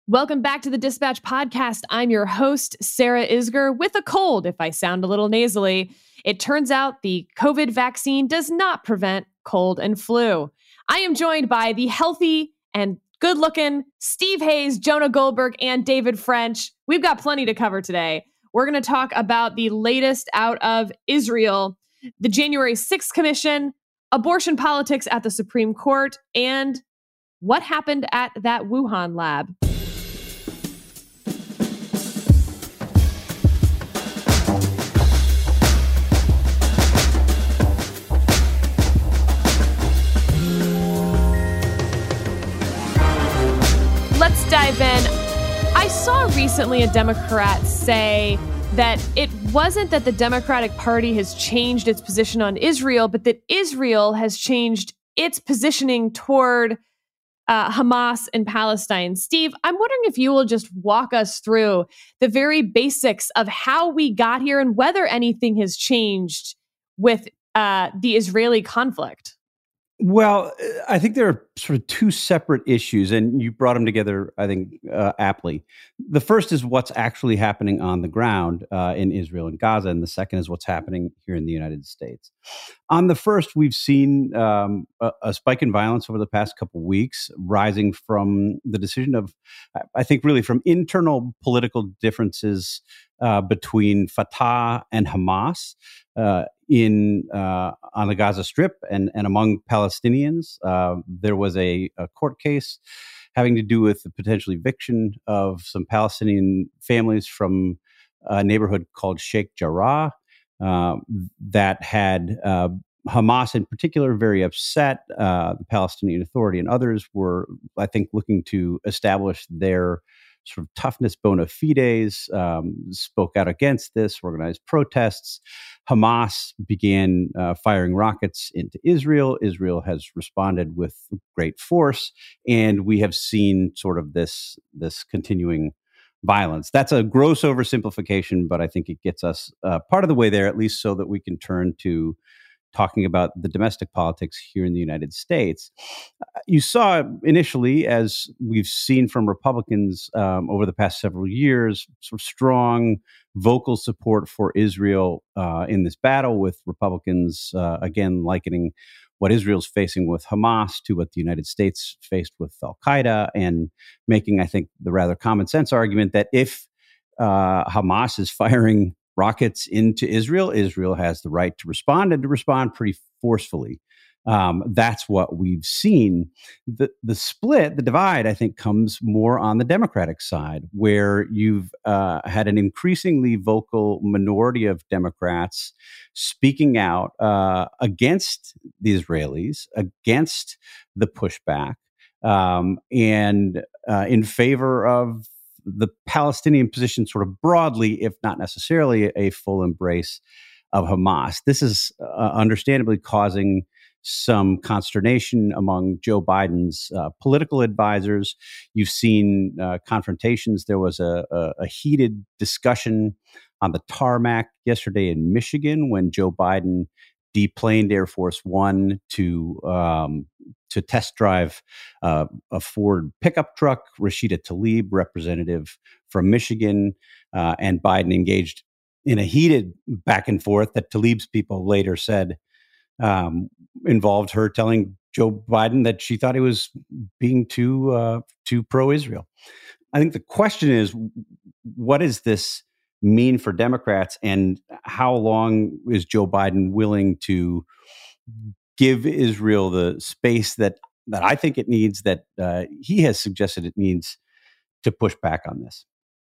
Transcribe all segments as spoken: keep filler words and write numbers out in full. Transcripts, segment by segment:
Welcome back to the Dispatch Podcast. I'm your host, Sarah Isger, with a cold, if I sound a little nasally. It turns out the COVID vaccine does not prevent cold and flu. I am joined by the healthy and good-looking Steve Hayes, Jonah Goldberg, and David French. We've got plenty to cover today. We're going to talk about the latest out of Israel, the January sixth Commission, abortion politics at the Supreme Court, and what happened at that Wuhan lab. Let's dive in. I saw recently a Democrat say that it wasn't that the Democratic Party has changed its position on Israel, but that Israel has changed its positioning toward uh, Hamas and Palestine. Steve, I'm wondering if you will just walk us through the very basics of how we got here and whether anything has changed with uh, the Israeli conflict. Well, I think there are sort of two separate issues, and you brought them together, I think, uh, aptly. The first is what's actually happening on the ground uh, in Israel and Gaza, and the second is what's happening here in the United States. On the first, we've seen um, a, a spike in violence over the past couple of weeks, rising from the decision of, I think, really from internal political differences uh, between Fatah and Hamas. Uh, in uh, on the Gaza Strip and, and among Palestinians. Uh, there was a, a court case having to do with the potential eviction of some Palestinian families from a neighborhood called Sheikh Jarrah uh, that had uh, Hamas in particular very upset. Uh, the Palestinian Authority and others were, I think, looking to establish their sort of toughness bona fides, um, spoke out against this, organized protests. Hamas began uh, firing rockets into Israel. Israel has responded with great force, and we have seen sort of this, this continuing violence. That's a gross oversimplification, but I think it gets us uh, part of the way there, at least so that we can turn to talking about the domestic politics here in the United States. You saw initially, as we've seen from Republicans um, over the past several years, sort of strong vocal support for Israel uh, in this battle, with Republicans, uh, again, likening what Israel's facing with Hamas to what the United States faced with Al-Qaeda, and making, I think, the rather common sense argument that if uh, Hamas is firing rockets into Israel, Israel has the right to respond, and to respond pretty forcefully. Um, that's what we've seen. The the split, the divide, I think, comes more on the Democratic side, where you've uh, had an increasingly vocal minority of Democrats speaking out uh, against the Israelis, against the pushback, um, and uh, in favor of the Palestinian position sort of broadly, if not necessarily a full embrace of Hamas. This is uh, understandably causing some consternation among Joe Biden's uh, political advisors. You've seen uh, confrontations. There was a, a, a heated discussion on the tarmac yesterday in Michigan when Joe Biden deplaned Air Force One to um, to test drive uh, a Ford pickup truck. Rashida Tlaib, representative from Michigan, uh, and Biden engaged in a heated back and forth that Tlaib's people later said um, involved her telling Joe Biden that she thought he was being too uh, too pro-Israel. I think the question is, what does this mean for Democrats, and how long is Joe Biden willing to give Israel the space that that I think it needs, that uh, he has suggested it needs, to push back on this?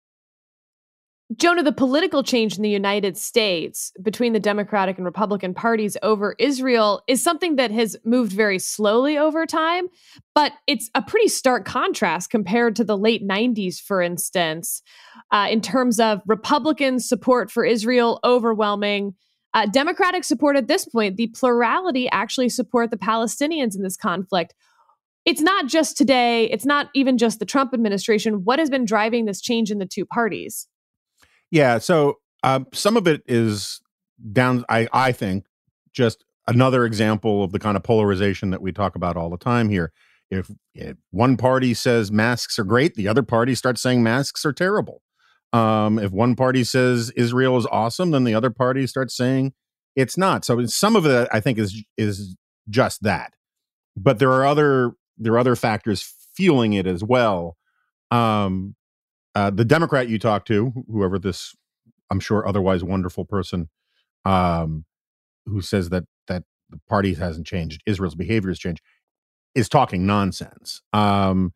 Jonah, the political change in the United States between the Democratic and Republican parties over Israel is something that has moved very slowly over time, but it's a pretty stark contrast compared to the late nineties, for instance, uh, in terms of Republican support for Israel overwhelming. Uh, Democratic support at this point, the plurality actually support the Palestinians in this conflict. It's not just today. It's not even just the Trump administration. What has been driving this change in the two parties? Yeah, so um, some of it is down, I, I think, just another example of the kind of polarization that we talk about all the time here. If, if one party says masks are great, the other party starts saying masks are terrible. Um, if one party says Israel is awesome, then the other party starts saying it's not. So some of it, I think, is is just that. But there are other there are other factors fueling it as well. Um, uh, the Democrat you talk to, whoever this, I'm sure, otherwise wonderful person, um, who says that that the party hasn't changed, Israel's behavior has changed, is talking nonsense. Um,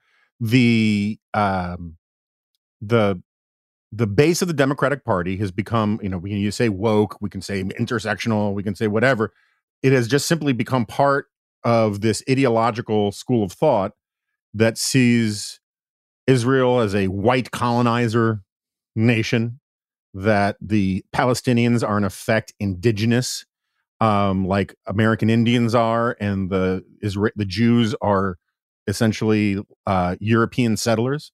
the um, the the base of the Democratic Party has become, you know, we can say woke, we can say intersectional, we can say whatever. It has just simply become part of this ideological school of thought that sees Israel as a white colonizer nation, that the Palestinians are in effect indigenous, um, like American Indians are, and the Isra- the Jews are essentially uh, European settlers,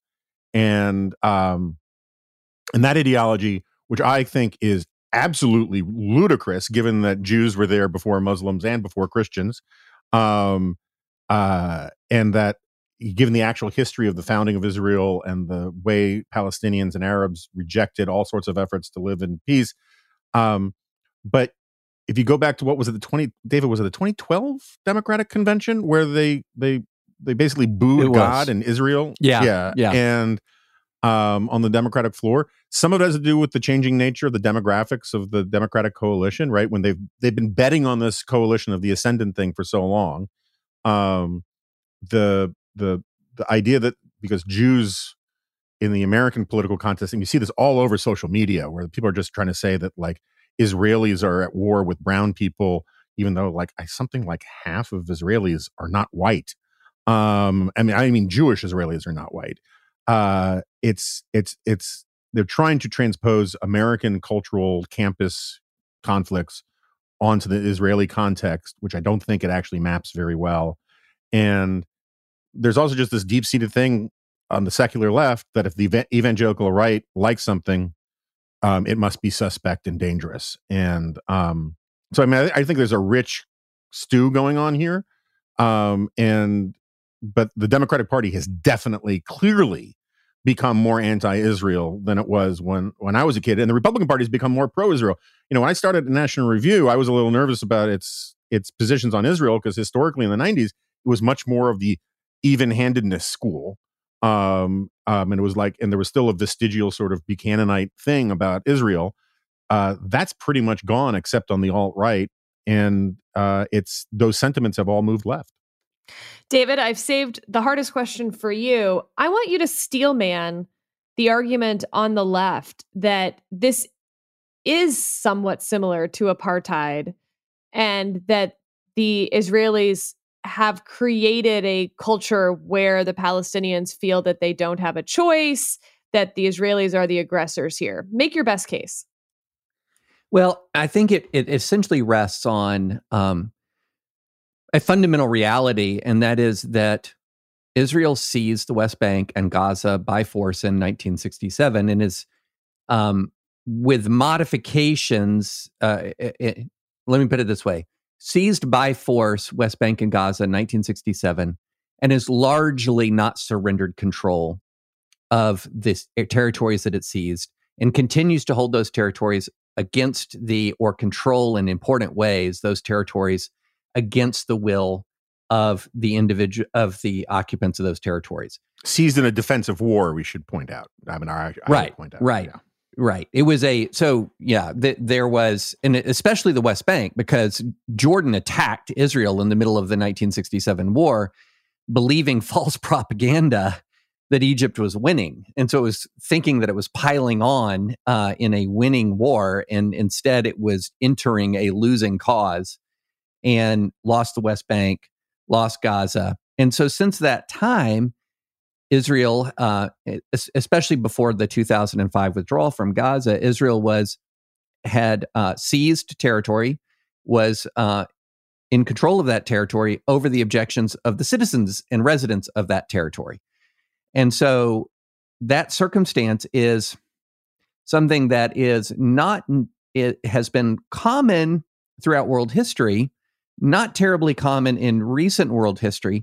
and um, and that ideology, which I think is absolutely ludicrous, given that Jews were there before Muslims and before Christians, um, uh, and that given the actual history of the founding of Israel and the way Palestinians and Arabs rejected all sorts of efforts to live in peace. Um, but if you go back to what was it, the twenty David, was it the twenty twelve Democratic Convention where they they they basically booed God and Israel? Yeah, yeah, yeah. And um, on the Democratic floor, some of it has to do with the changing nature of the demographics of the Democratic coalition. Right, when they've they've been betting on this coalition of the ascendant thing for so long, um, the the the idea that because Jews in the American political context, and you see this all over social media, where people are just trying to say that like Israelis are at war with brown people, even though like I, something like half of Israelis are not white. Um, I mean, I mean, Jewish Israelis are not white. Uh, it's it's it's they're trying to transpose American cultural campus conflicts onto the Israeli context, which I don't think it actually maps very well. And there's also just this deep-seated thing on the secular left that if the evangelical right likes something, um, it must be suspect and dangerous. And um, so, I mean, I, I think there's a rich stew going on here. Um, and but the Democratic Party has definitely, clearly become more anti-Israel than it was when when I was a kid, and the Republican Party has become more pro-Israel. You know, when I started at National Review, I was a little nervous about its its positions on Israel because historically in the nineties, it was much more of the even-handedness school. Um, um, and it was like, and there was still a vestigial sort of Buchananite thing about Israel. Uh, that's pretty much gone, except on the alt-right. And uh, it's those sentiments have all moved left. David, I've saved the hardest question for you. I want you to steelman the argument on the left that this is somewhat similar to apartheid and that the Israelis have created a culture where the Palestinians feel that they don't have a choice, that the Israelis are the aggressors here. Make your best case. Well, I think it it essentially rests on um, a fundamental reality, and that is that Israel seized the West Bank and Gaza by force in nineteen sixty-seven and is, um, with modifications, uh, it, it, let me put it this way, seized by force West Bank and Gaza in nineteen sixty-seven and has largely not surrendered control of the territories that it seized and continues to hold those territories against the, or control in important ways, those territories against the will of the individual, of the occupants of those territories. Seized in a defensive war, we should point out. I mean, I, I right, point out. Right, yeah. Right. It was a, so yeah, th- there was, and especially the West Bank, because Jordan attacked Israel in the middle of the nineteen sixty-seven war, believing false propaganda that Egypt was winning. And so it was thinking that it was piling on uh, in a winning war, and instead it was entering a losing cause, and lost the West Bank, lost Gaza. And so since that time, Israel, uh, especially before the two thousand five withdrawal from Gaza, Israel was had uh, seized territory, was uh, in control of that territory over the objections of the citizens and residents of that territory. And so that circumstance is something that is not, it has been common throughout world history, not terribly common in recent world history.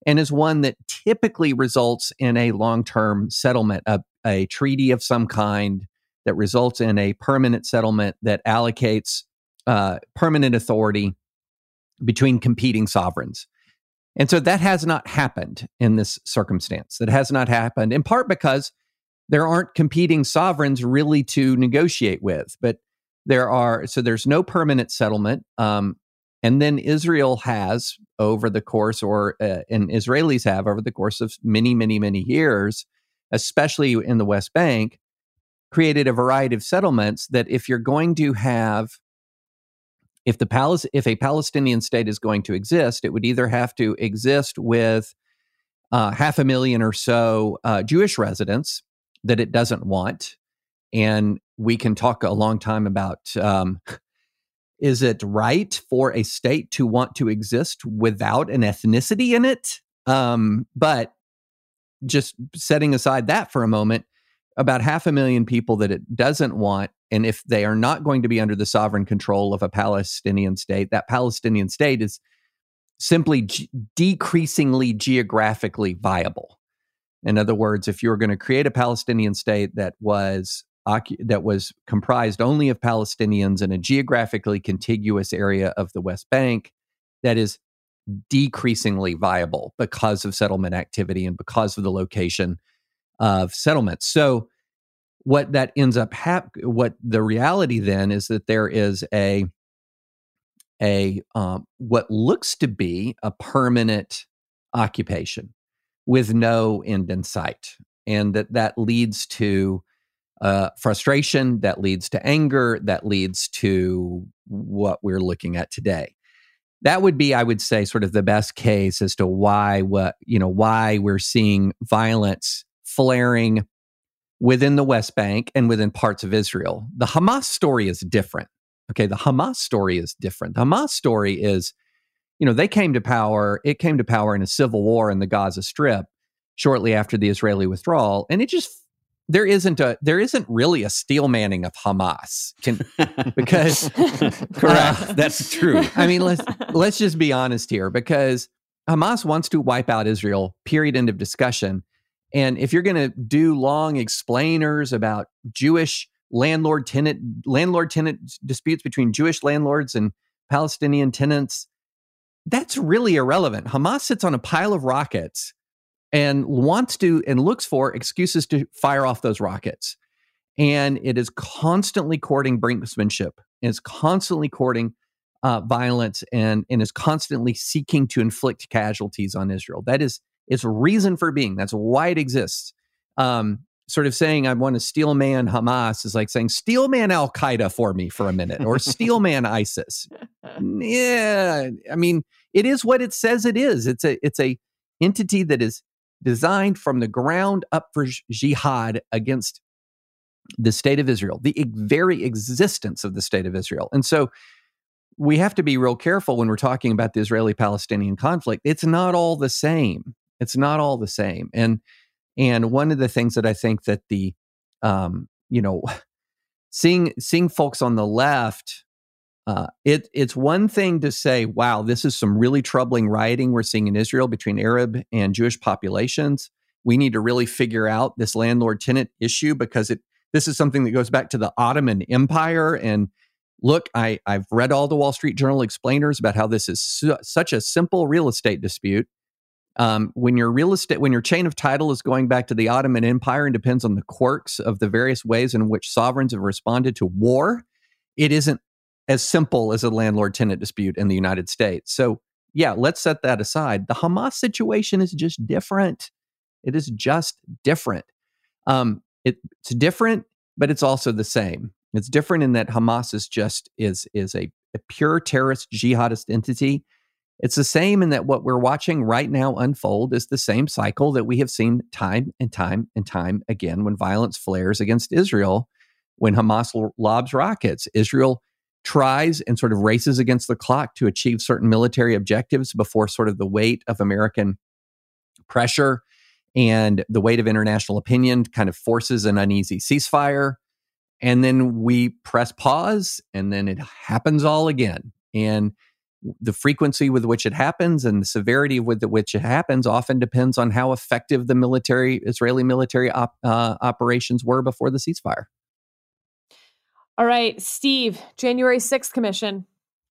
and is one that typically results in a long-term settlement, a, a treaty of some kind that results in a permanent settlement that allocates uh, permanent authority between competing sovereigns. And so that has not happened in this circumstance. That has not happened in part because there aren't competing sovereigns really to negotiate with. But there are, so there's no permanent settlement. Um, and then Israel has over the course, or uh, and Israelis have over the course of many, many, many years, especially in the West Bank, created a variety of settlements that if you're going to have If the Palis- if a Palestinian state is going to exist, it would either have to exist with uh, half a million or so uh, Jewish residents that it doesn't want. And we can talk a long time about, um, is it right for a state to want to exist without an ethnicity in it? Um, but just setting aside that for a moment, about half a million people that it doesn't want, and if they are not going to be under the sovereign control of a Palestinian state, that Palestinian state is simply g- decreasingly geographically viable. In other words, if you were going to create a Palestinian state that was ocu- that was comprised only of Palestinians in a geographically contiguous area of the West Bank, that is decreasingly viable because of settlement activity and because of the location of settlements. So what that ends up hap- what the reality then is that there is a a um, what looks to be a permanent occupation with no end in sight, and that that leads to uh, frustration, that leads to anger, that leads to what we're looking at today. That would be, I would say, sort of the best case as to why what you know why we're seeing violence flaring within the West Bank and within parts of Israel. The Hamas story is different. Okay, the Hamas story is different. The Hamas story is, you know, they came to power, it came to power in a civil war in the Gaza Strip shortly after the Israeli withdrawal. And it just, there isn't a, there isn't really a steel manning of Hamas. Can, because correct. Uh, That's true. I mean, let's, let's just be honest here, because Hamas wants to wipe out Israel, period, end of discussion. And if you're going to do long explainers about Jewish landlord-tenant landlord-tenant disputes between Jewish landlords and Palestinian tenants, that's really irrelevant. Hamas sits on a pile of rockets and wants to and looks for excuses to fire off those rockets. And it is constantly courting brinksmanship. And it's constantly courting uh, violence and, and is constantly seeking to inflict casualties on Israel. That is its reason for being. That's why it exists. Um, sort of saying I want to steel man Hamas is like saying steel man Al Qaeda for me for a minute, or steel man ISIS. Yeah, I mean, it is what it says it is. It's a it's a entity that is designed from the ground up for jihad against the state of Israel, the very existence of the state of Israel. And so we have to be real careful when we're talking about the Israeli-Palestinian conflict. It's not all the same. It's not all the same. And and one of the things that I think that the, um, you know, seeing seeing folks on the left, uh, it it's one thing to say, wow, this is some really troubling rioting we're seeing in Israel between Arab and Jewish populations. We need to really figure out this landlord-tenant issue, because it this is something that goes back to the Ottoman Empire. And look, I, I've read all the Wall Street Journal explainers about how this is su- such a simple real estate dispute. Um, when your real estate, when your chain of title is going back to the Ottoman Empire and depends on the quirks of the various ways in which sovereigns have responded to war, it isn't as simple as a landlord-tenant dispute in the United States. So, yeah, let's set that aside. The Hamas situation is just different. It is just different. Um, it, it's different, but it's also the same. It's different in that Hamas is just is is a, a pure terrorist jihadist entity. It's the same in that what we're watching right now unfold is the same cycle that we have seen time and time and time again when violence flares against Israel, when Hamas l- lobs rockets. Israel tries and sort of races against the clock to achieve certain military objectives before sort of the weight of American pressure and the weight of international opinion kind of forces an uneasy ceasefire. And then we press pause, and then it happens all again. And the frequency with which it happens and the severity with which it happens often depends on how effective the military, Israeli military op, uh, operations were before the ceasefire. All right, Steve, January sixth Commission.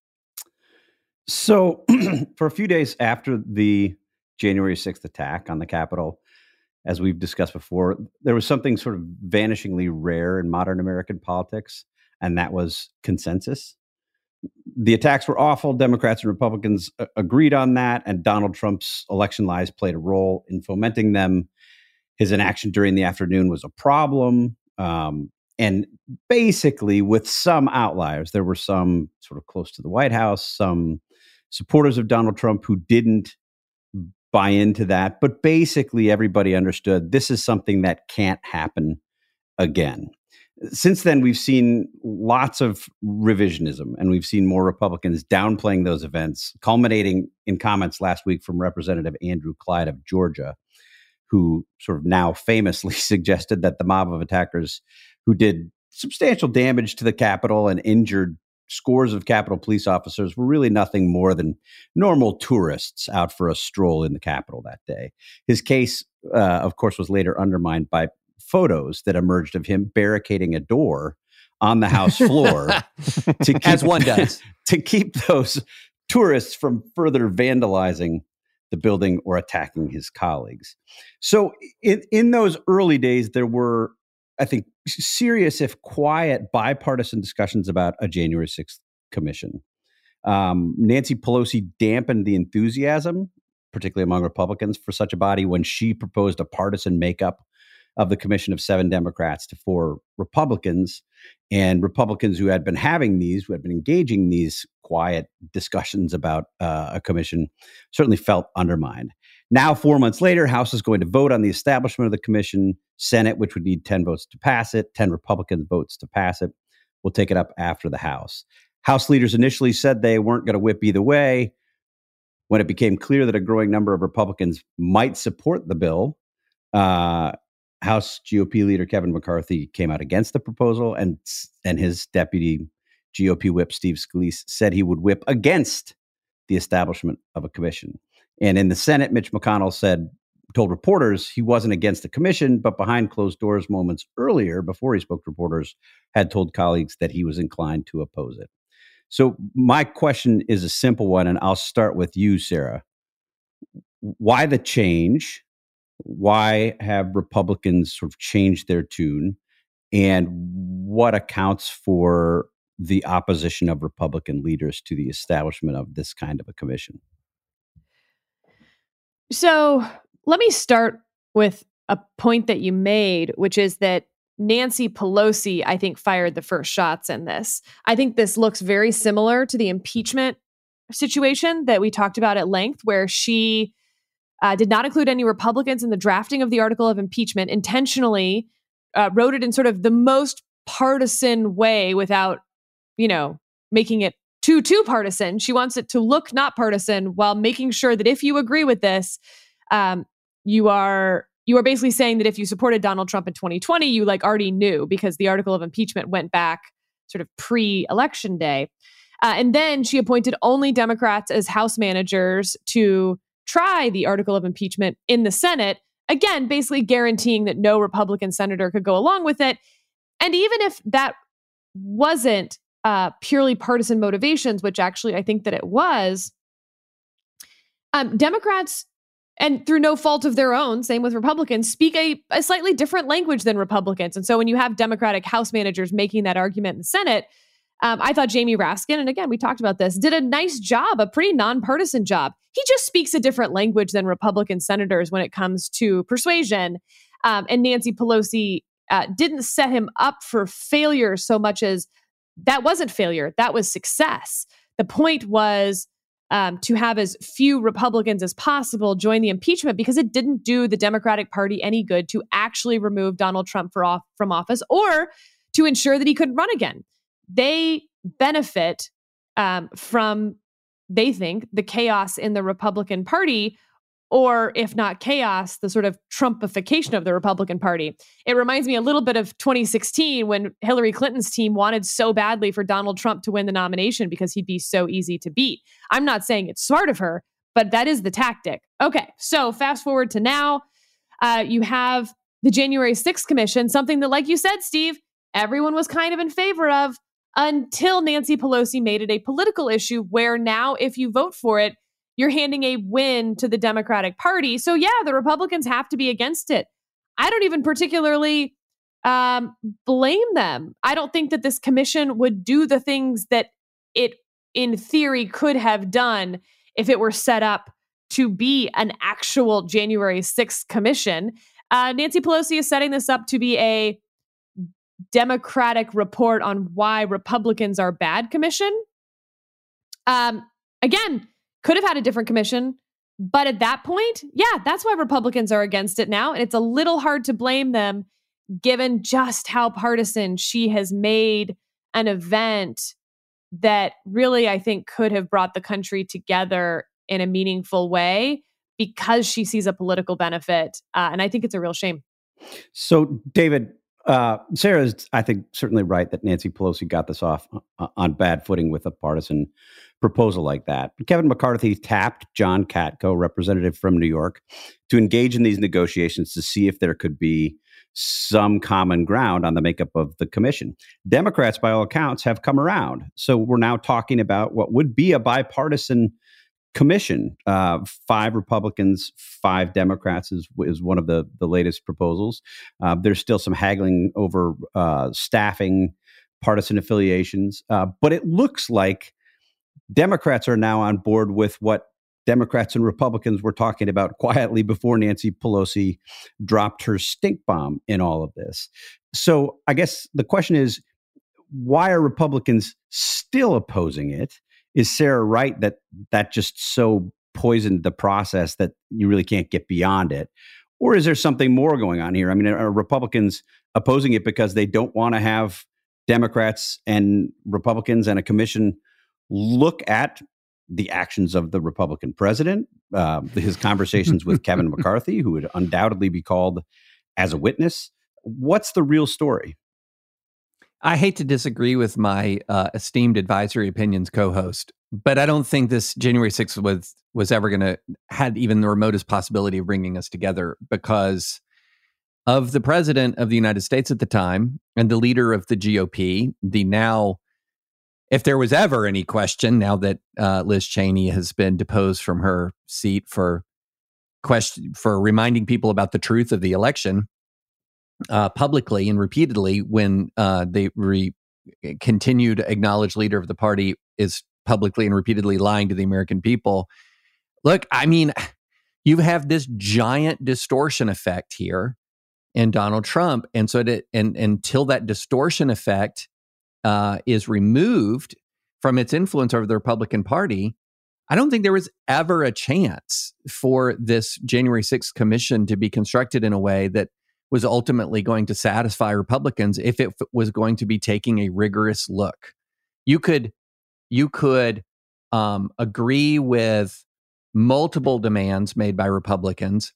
So for a few days after the January sixth attack on the Capitol, as we've discussed before, there was something sort of vanishingly rare in modern American politics, and that was consensus. The attacks were awful. Democrats and Republicans uh, agreed on that, and Donald Trump's election lies played a role in fomenting them. His inaction during the afternoon was a problem. Um, and basically, with some outliers, there were some sort of close to the White House, some supporters of Donald Trump who didn't buy into that. But basically, everybody understood this is something that can't happen again. Since then, we've seen lots of revisionism, and we've seen more Republicans downplaying those events, culminating in comments last week from Representative Andrew Clyde of Georgia, who sort of now famously suggested that the mob of attackers who did substantial damage to the Capitol and injured scores of Capitol police officers were really nothing more than normal tourists out for a stroll in the Capitol that day. His case, uh, of course, was later undermined by photos that emerged of him barricading a door on the House floor to keep, as one does, to keep those tourists from further vandalizing the building or attacking his colleagues. So in, in those early days, there were, I think, serious, if quiet, bipartisan discussions about a January sixth commission. Um, Nancy Pelosi dampened the enthusiasm, particularly among Republicans, for such a body when she proposed a partisan makeup of the commission of seven Democrats to four Republicans. And Republicans who had been having these, who had been engaging in these quiet discussions about uh, a commission, certainly felt undermined. Now, four months later, House is going to vote on the establishment of the commission. Senate, which would need ten votes to pass it, ten Republican votes to pass it, will take it up after the House. House leaders initially said they weren't going to whip either way. When it became clear that a growing number of Republicans might support the bill, uh, House G O P leader Kevin McCarthy came out against the proposal, and, and his deputy G O P whip Steve Scalise said he would whip against the establishment of a commission. And in the Senate, Mitch McConnell said, told reporters he wasn't against the commission, but behind closed doors moments earlier, before he spoke to reporters, had told colleagues that he was inclined to oppose it. So my question is a simple one, and I'll start with you, Sarah. Why the change? Why have Republicans sort of changed their tune? And what accounts for the opposition of Republican leaders to the establishment of this kind of a commission? So let me start with a point that you made, which is that Nancy Pelosi, I think, fired the first shots in this. I think this looks very similar to the impeachment situation that we talked about at length, where she uh, did not include any Republicans in the drafting of the article of impeachment, intentionally uh, wrote it in sort of the most partisan way without, you know, making it too, too partisan. She wants it to look not partisan while making sure that if you agree with this, um, you are you are basically saying that if you supported Donald Trump in twenty twenty, you like already knew, because the article of impeachment went back sort of pre-election day. Uh, and then she appointed only Democrats as House managers to try the article of impeachment in the Senate, again, basically guaranteeing that no Republican senator could go along with it. And even if that wasn't uh, purely partisan motivations, which actually I think that it was, um, Democrats, and through no fault of their own, same with Republicans, speak a, a slightly different language than Republicans. And so when you have Democratic House managers making that argument in the Senate, um, I thought Jamie Raskin, and again, we talked about this, did a nice job, a pretty nonpartisan job. He just speaks a different language than Republican senators when it comes to persuasion. Um, and Nancy Pelosi uh, didn't set him up for failure so much as that wasn't failure, that was success. The point was Um, to have as few Republicans as possible join the impeachment, because it didn't do the Democratic Party any good to actually remove Donald Trump for off, from office, or to ensure that he could run again. They benefit um, from, they think, the chaos in the Republican Party, or if not chaos, the sort of Trumpification of the Republican Party. It reminds me a little bit of twenty sixteen when Hillary Clinton's team wanted so badly for Donald Trump to win the nomination because he'd be so easy to beat. I'm not saying it's smart of her, but that is the tactic. Okay, so fast forward to now, uh, you have the January sixth Commission, something that, like you said, Steve, everyone was kind of in favor of until Nancy Pelosi made it a political issue where now if you vote for it, you're handing a win to the Democratic Party. So yeah, the Republicans have to be against it. I don't even particularly um, blame them. I don't think that this commission would do the things that it, in theory, could have done if it were set up to be an actual January sixth commission. Uh, Nancy Pelosi is setting this up to be a Democratic report on why Republicans are bad commission. Um, again, could have had a different commission, but at that point, yeah, that's why Republicans are against it now. And it's a little hard to blame them given just how partisan she has made an event that really, I think, could have brought the country together in a meaningful way because she sees a political benefit. Uh, and I think it's a real shame. So, David, uh, Sarah is, I think, certainly right that Nancy Pelosi got this off uh, on bad footing with a partisan proposal like that. Kevin McCarthy tapped John Katko, representative from New York, to engage in these negotiations to see if there could be some common ground on the makeup of the commission. Democrats, by all accounts, have come around. So we're now talking about what would be a bipartisan commission. Uh, five Republicans, five Democrats is, is one of the, the latest proposals. Uh, there's still some haggling over uh, staffing, partisan affiliations. Uh, but it looks like Democrats are now on board with what Democrats and Republicans were talking about quietly before Nancy Pelosi dropped her stink bomb in all of this. So I guess the question is, why are Republicans still opposing it? Is Sarah right that that just so poisoned the process that you really can't get beyond it? Or is there something more going on here? I mean, are Republicans opposing it because they don't want to have Democrats and Republicans and a commission look at the actions of the Republican president, uh, his conversations with Kevin McCarthy, who would undoubtedly be called as a witness? What's the real story? I hate to disagree with my uh, esteemed Advisory Opinions co-host, but I don't think this January sixth was was ever going to had even the remotest possibility of bringing us together because of the president of the United States at the time and the leader of the G O P, the now, if there was ever any question, now that uh, Liz Cheney has been deposed from her seat for question for reminding people about the truth of the election, Uh, publicly and repeatedly when uh, the re- continued acknowledged leader of the party is publicly and repeatedly lying to the American people. Look, I mean, you have this giant distortion effect here in Donald Trump. And so that, and, until that distortion effect uh, is removed from its influence over the Republican Party, I don't think there was ever a chance for this January sixth commission to be constructed in a way that was ultimately going to satisfy Republicans if it f- was going to be taking a rigorous look. You could, you could um, agree with multiple demands made by Republicans,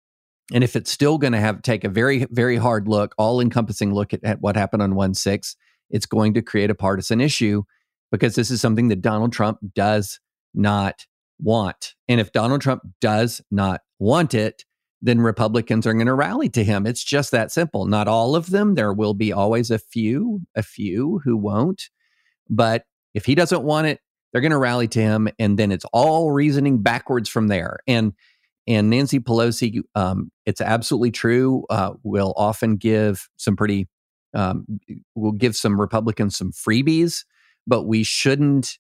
and if it's still going to have take a very, very hard look, all-encompassing look at, at what happened on one six, it's going to create a partisan issue because this is something that Donald Trump does not want. And if Donald Trump does not want it, then Republicans are going to rally to him. It's just that simple. Not all of them. There will be always a few, a few who won't. But if he doesn't want it, they're going to rally to him. And then it's all reasoning backwards from there. And and Nancy Pelosi, um, it's absolutely true, uh, will often give some pretty, um, will give some Republicans some freebies, but we shouldn't,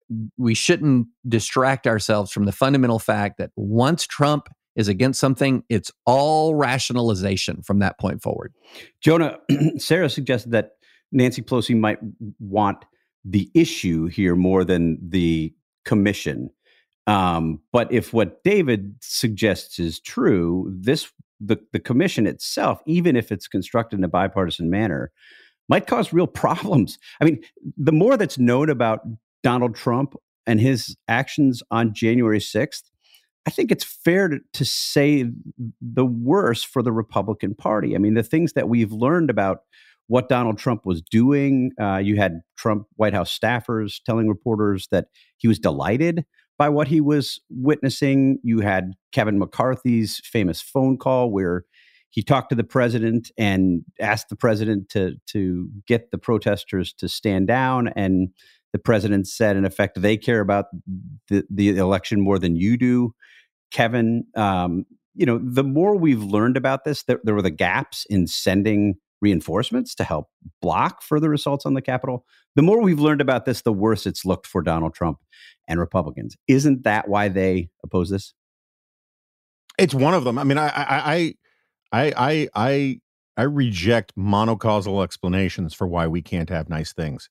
we shouldn't distract ourselves from the fundamental fact that once Trump is against something, it's all rationalization from that point forward. Jonah, Sarah suggested that Nancy Pelosi might want the issue here more than the commission. Um, but if what David suggests is true, this the, the commission itself, even if it's constructed in a bipartisan manner, might cause real problems. I mean, the more that's known about Donald Trump and his actions on January sixth, I think it's fair to, to say the worst for the Republican Party. I mean, the things that we've learned about what Donald Trump was doing, uh, you had Trump White House staffers telling reporters that he was delighted by what he was witnessing. You had Kevin McCarthy's famous phone call where he talked to the president and asked the president to, to get the protesters to stand down. And the president said, in effect, they care about the, the election more than you do, Kevin. Um, you know, the more we've learned about this, there, there were the gaps in sending reinforcements to help block further assaults on the Capitol. The more we've learned about this, the worse it's looked for Donald Trump and Republicans. Isn't that why they oppose this? It's one of them. I mean, I, I, I, I, I, I reject monocausal explanations for why we can't have nice things.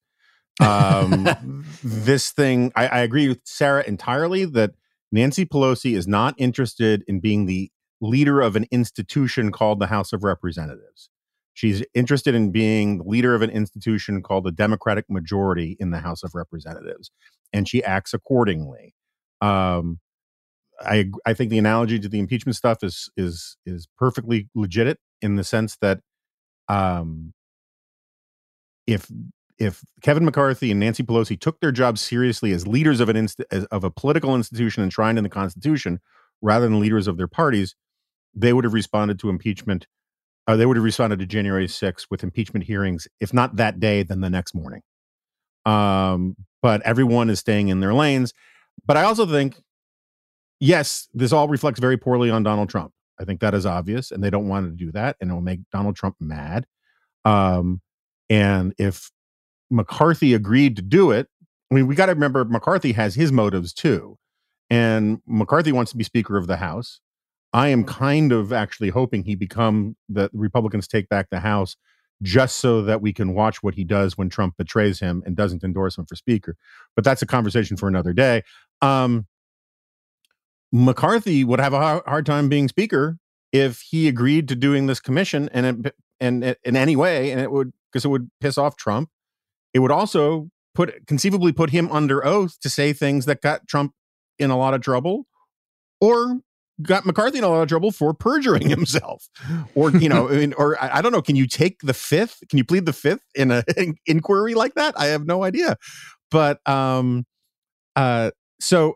Um, this thing, I, I agree with Sarah entirely that Nancy Pelosi is not interested in being the leader of an institution called the House of Representatives. She's interested in being the leader of an institution called the Democratic majority in the House of Representatives, and she acts accordingly. Um, I I think the analogy to the impeachment stuff is is is perfectly legit in the sense that um, if if Kevin McCarthy and Nancy Pelosi took their job seriously as leaders of an inst- as, of a political institution enshrined in the Constitution, rather than leaders of their parties, they would have responded to impeachment. Uh, they would have responded to January sixth with impeachment hearings, if not that day, then the next morning. Um, but everyone is staying in their lanes. But I also think, yes, this all reflects very poorly on Donald Trump. I think that is obvious, and they don't want to do that, and it will make Donald Trump mad. Um, and if McCarthy agreed to do it, I mean, we got to remember McCarthy has his motives too. And McCarthy wants to be Speaker of the House. I am kind of actually hoping he become the Republicans take back the House just so that we can watch what he does when Trump betrays him and doesn't endorse him for Speaker. But that's a conversation for another day. Um, McCarthy would have a hard time being Speaker if he agreed to doing this commission and it, and it, in any way, and it would because it would piss off Trump. It would also put conceivably put him under oath to say things that got Trump in a lot of trouble, or got McCarthy in a lot of trouble for perjuring himself, or you know, I mean, or I, I don't know. Can you take the fifth? Can you plead the fifth in a in inquiry like that? I have no idea. But um, uh, so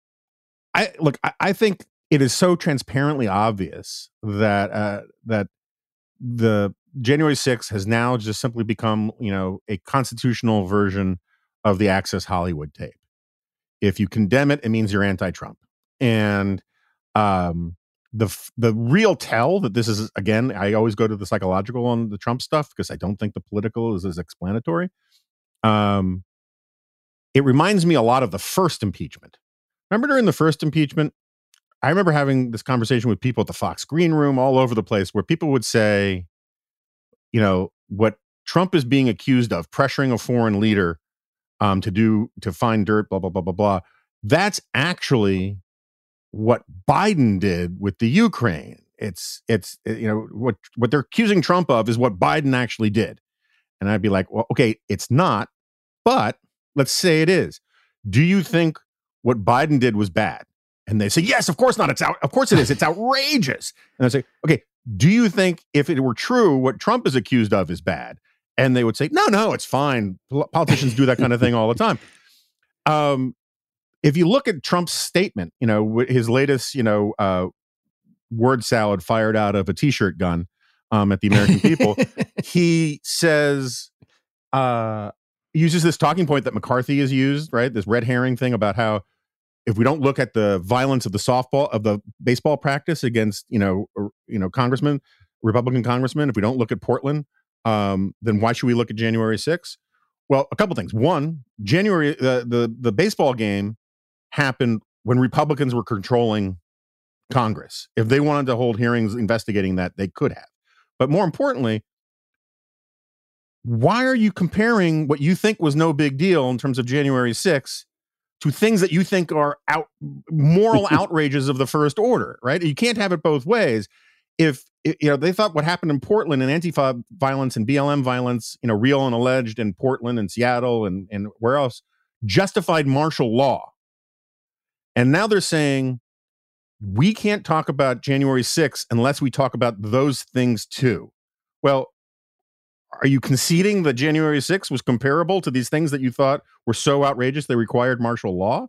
I look. I, I think it is so transparently obvious that uh, that the January sixth has now just simply become, you know, a constitutional version of the Access Hollywood tape. If you condemn it, it means you're anti-Trump. And um, the the real tell that this is, again, I always go to the psychological on the Trump stuff because I don't think the political is as explanatory. Um, it reminds me a lot of the first impeachment. Remember during the first impeachment, I remember having this conversation with people at the Fox Green Room all over the place where people would say, you know, what Trump is being accused of, pressuring a foreign leader um, to do, to find dirt, blah, blah, blah, blah, blah. That's actually what Biden did with the Ukraine. It's, it's, you know, what, what they're accusing Trump of is what Biden actually did. And I'd be like, well, okay, it's not, but let's say it is. Do you think what Biden did was bad? And they say, yes, of course not. It's out. Of course it is. It's outrageous. And I say, okay, do you think if it were true, what Trump is accused of is bad? And they would say, no, no, it's fine. Politicians do that kind of thing all the time. Um, if you look at Trump's statement, you know, his latest, you know, uh, word salad fired out of a T-shirt gun um, at the American people, he says, uh, uses this talking point that McCarthy has used, right? This red herring thing about how if we don't look at the violence of the softball of the baseball practice against, you know, or, you know, congressmen, Republican congressmen, if we don't look at Portland, um, then why should we look at January sixth? Well, a couple things. One, January, the, the, the baseball game happened when Republicans were controlling Congress. If they wanted to hold hearings investigating that, they could have. But more importantly, why are you comparing what you think was no big deal in terms of January sixth to things that you think are out moral outrages of the first order, right? You can't have it both ways. If, you know, they thought what happened in Portland and Antifa violence and B L M violence, you know, real and alleged in Portland and Seattle and, and where else, justified martial law. And now they're saying we can't talk about January sixth unless we talk about those things too. Well, are you conceding that January sixth was comparable to these things that you thought were so outrageous they required martial law?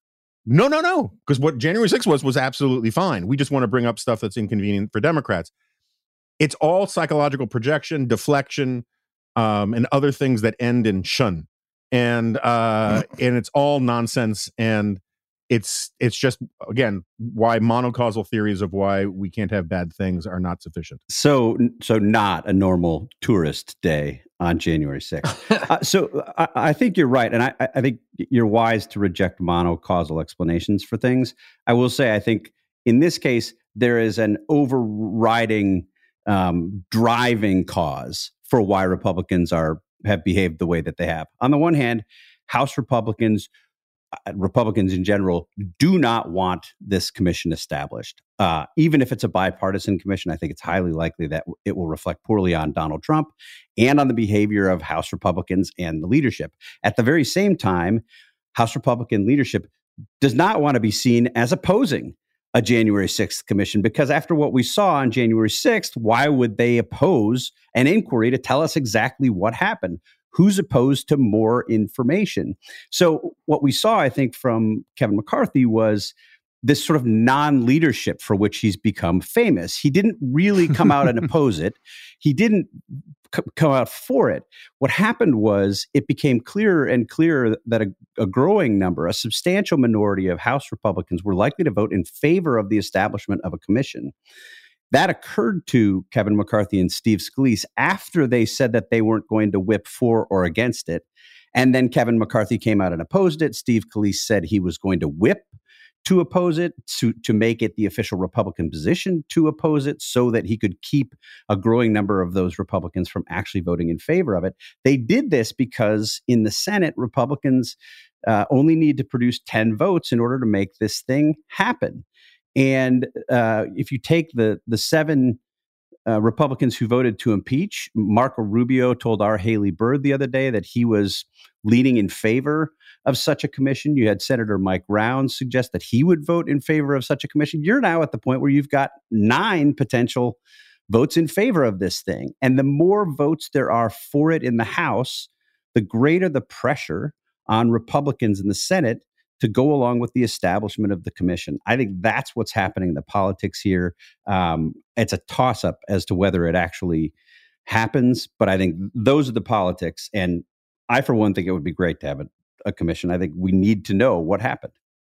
No, no, no. Because what January sixth was, was absolutely fine. We just want to bring up stuff that's inconvenient for Democrats. It's all psychological projection, deflection, um, and other things that end in shun. And uh, and it's all nonsense. And it's it's just, again, why monocausal theories of why we can't have bad things are not sufficient. So, so not a normal tourist day on January sixth. uh, so I, I think you're right. And I, I think you're wise to reject monocausal explanations for things. I will say, I think in this case, there is an overriding um, driving cause for why Republicans are have behaved the way that they have. On the one hand, House Republicans Republicans in general do not want this commission established. Uh, even if it's a bipartisan commission, I think it's highly likely that it will reflect poorly on Donald Trump and on the behavior of House Republicans and the leadership. At the very same time, House Republican leadership does not want to be seen as opposing a January sixth commission, because after what we saw on January sixth, why would they oppose an inquiry to tell us exactly what happened? Who's opposed to more information? So what we saw, I think, from Kevin McCarthy was this sort of non-leadership for which he's become famous. He didn't really come out and oppose it. He didn't c- come out for it. What happened was it became clearer and clearer that a, a growing number, a substantial minority of House Republicans were likely to vote in favor of the establishment of a commission. That occurred to Kevin McCarthy and Steve Scalise after they said that they weren't going to whip for or against it. And then Kevin McCarthy came out and opposed it. Steve Scalise said he was going to whip to oppose it, to, to make it the official Republican position to oppose it so that he could keep a growing number of those Republicans from actually voting in favor of it. They did this because in the Senate, Republicans uh, only need to produce ten votes in order to make this thing happen. And uh, if you take the the seven uh, Republicans who voted to impeach, Marco Rubio told our Haley Bird the other day that he was leaning in favor of such a commission. You had Senator Mike Rounds suggest that he would vote in favor of such a commission. You're now at the point where you've got nine potential votes in favor of this thing. And the more votes there are for it in the House, the greater the pressure on Republicans in the Senate to go along with the establishment of the commission. I think that's what's happening in the politics here. Um, it's a toss-up as to whether it actually happens, but I think those are the politics. And I, for one, think it would be great to have a, a commission. I think we need to know what happened.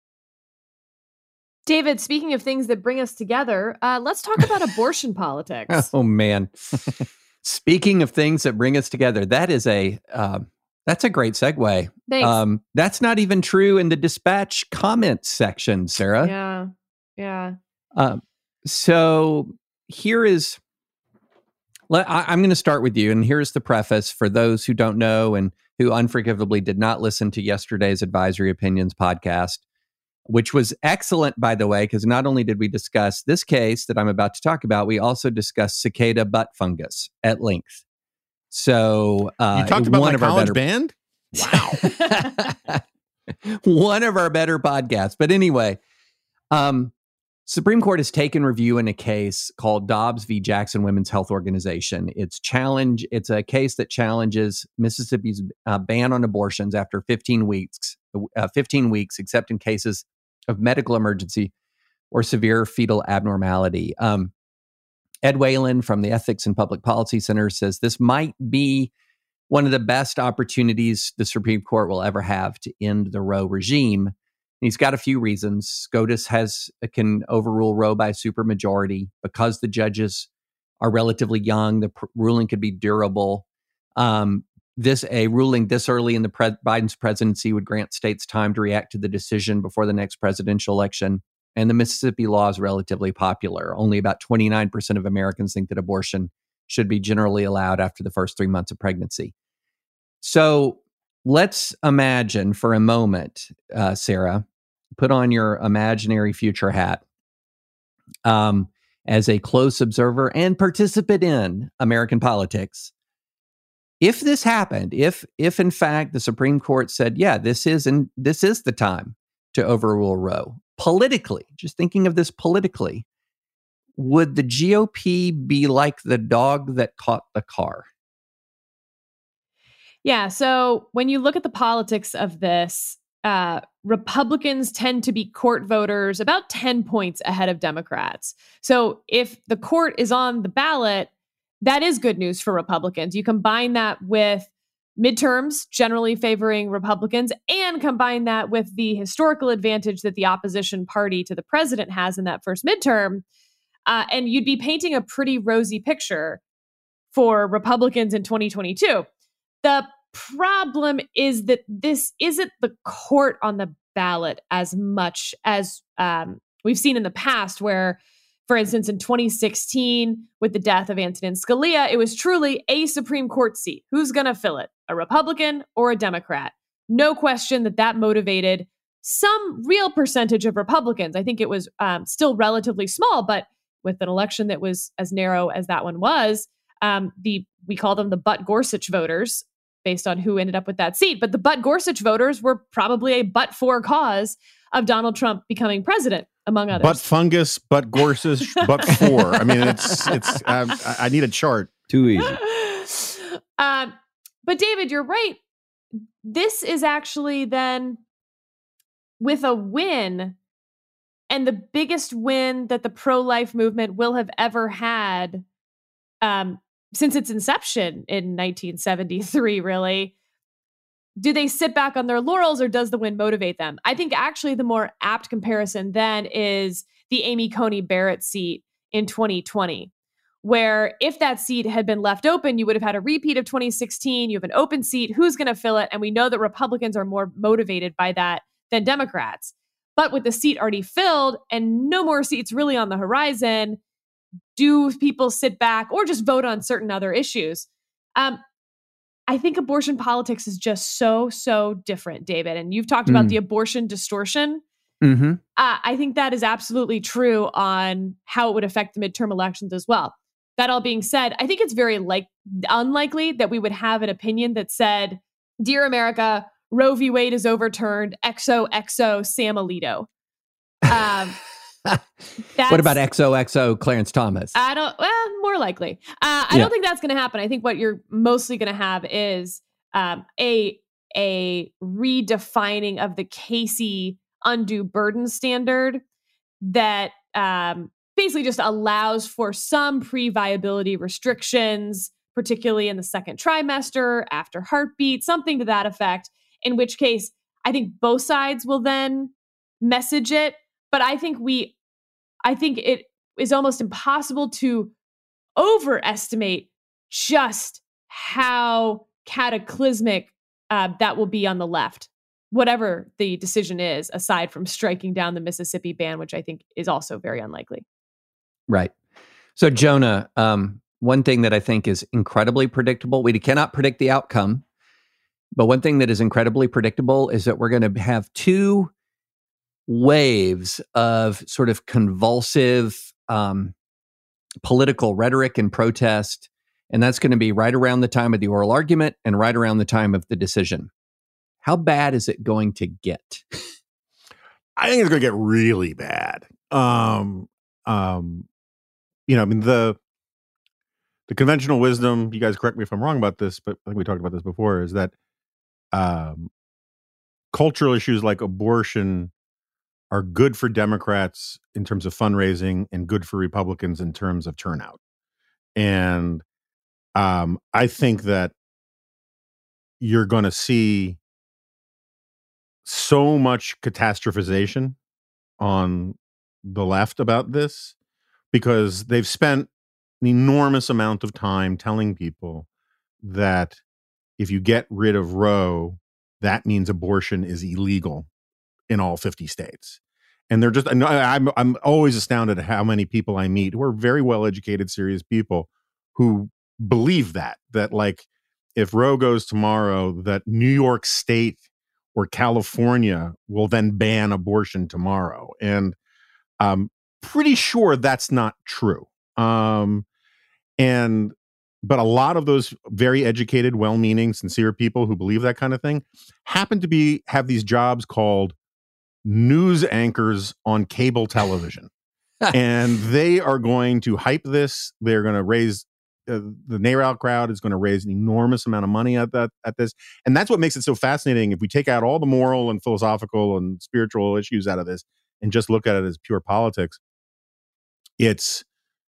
David, speaking of things that bring us together, uh, let's talk about abortion politics. Oh, man. Speaking of things that bring us together, that is a... Uh, That's a great segue. Thanks. Um, that's not even true in the Dispatch comments section, Sarah. Yeah, yeah. Um, so here is, let, I, I'm going to start with you, and here's the preface for those who don't know and who unforgivably did not listen to yesterday's Advisory Opinions podcast, which was excellent, by the way, because not only did we discuss this case that I'm about to talk about, we also discussed cicada butt fungus at length. So uh, you talked about one my of our college better band? Wow. One of our better podcasts. But anyway, um, Supreme Court has taken review in a case called Dobbs v. Jackson Women's Health Organization. It's challenge. It's a case that challenges Mississippi's uh, ban on abortions after fifteen weeks, uh, fifteen weeks, except in cases of medical emergency or severe fetal abnormality. Um, Ed Whalen from the Ethics and Public Policy Center says this might be one of the best opportunities the Supreme Court will ever have to end the Roe regime. And he's got a few reasons. SCOTUS has can overrule Roe by supermajority because the judges are relatively young. The pr- ruling could be durable. Um, this a ruling this early in the pre- Biden's presidency would grant states time to react to the decision before the next presidential election. And the Mississippi law is relatively popular. Only about twenty-nine percent of Americans think that abortion should be generally allowed after the first three months of pregnancy. So let's imagine for a moment, uh, Sarah, put on your imaginary future hat um, as a close observer and participant in American politics. If this happened, if if in fact the Supreme Court said, yeah, this is and this is the time to overrule Roe. Politically, just thinking of this politically, would the G O P be like the dog that caught the car? Yeah. So when you look at the politics of this, uh, Republicans tend to be court voters about ten points ahead of Democrats. So if the court is on the ballot, that is good news for Republicans. You combine that with midterms generally favoring Republicans and combine that with the historical advantage that the opposition party to the president has in that first midterm, uh, and you'd be painting a pretty rosy picture for Republicans in twenty twenty-two. The problem is that this isn't the court on the ballot as much as um, we've seen in the past, where, for instance, in twenty sixteen, with the death of Antonin Scalia, it was truly a Supreme Court seat. Who's going to fill it? A Republican or a Democrat? No question that that motivated some real percentage of Republicans. I think it was um, still relatively small, but with an election that was as narrow as that one was, um, the we call them the Butt Gorsuch voters, based on who ended up with that seat. But the Butt Gorsuch voters were probably a but for cause of Donald Trump becoming president, among others. Butt fungus, butt Gorsuch, but for. I mean, it's it's. Um, I I need a chart. Too easy. um, but David, you're right. This is actually then with a win, and the biggest win that the pro-life movement will have ever had um, since its inception in nineteen seventy-three, really. Do they sit back on their laurels, or does the win motivate them? I think actually the more apt comparison then is the Amy Coney Barrett seat in twenty twenty, where if that seat had been left open, you would have had a repeat of twenty sixteen. You have an open seat. Who's going to fill it? And we know that Republicans are more motivated by that than Democrats. But with the seat already filled and no more seats really on the horizon, do people sit back or just vote on certain other issues? Um, I think abortion politics is just so, so different, David. And you've talked about Mm. the abortion distortion. Mm-hmm. Uh, I think that is absolutely true on how it would affect the midterm elections as well. That all being said, I think it's very like unlikely that we would have an opinion that said, "Dear America, Roe v. Wade is overturned. X O X O Sam Alito." Um, What about X O X O Clarence Thomas? I don't, well, more likely. Uh, I Yeah. don't think that's going to happen. I think what you're mostly going to have is um, a, a redefining of the Casey undue burden standard that um, basically just allows for some pre-viability restrictions, particularly in the second trimester, after heartbeat, something to that effect, in which case I think both sides will then message it. But I think we, I think it is almost impossible to overestimate just how cataclysmic uh, that will be on the left, whatever the decision is, aside from striking down the Mississippi ban, which I think is also very unlikely. Right. So, Jonah, um, one thing that I think is incredibly predictable, we cannot predict the outcome, but one thing that is incredibly predictable is that we're going to have two waves of sort of convulsive um, political rhetoric and protest. And that's going to be right around the time of the oral argument and right around the time of the decision. How bad is it going to get? I think it's going to get really bad. Um, um, you know, I mean, the the conventional wisdom, you guys correct me if I'm wrong about this, but I think we talked about this before, is that um, cultural issues like abortion are good for Democrats in terms of fundraising and good for Republicans in terms of turnout. And um, I think that you're going to see so much catastrophization on the left about this because they've spent an enormous amount of time telling people that if you get rid of Roe, that means abortion is illegal in all fifty states. And they're just, I'm, I'm always astounded at how many people I meet who are very well-educated, serious people who believe that, that like, if Roe goes tomorrow, that New York State or California will then ban abortion tomorrow. And I'm pretty sure that's not true. Um, and, but a lot of those very educated, well-meaning, sincere people who believe that kind of thing happen to be, have these jobs called news anchors on cable television. And they are going to hype this. They're going to raise uh, the NARAL crowd is going to raise an enormous amount of money at that at this, and that's what makes it so fascinating. If we take out all the moral and philosophical and spiritual issues out of this and just look at it as pure politics, it's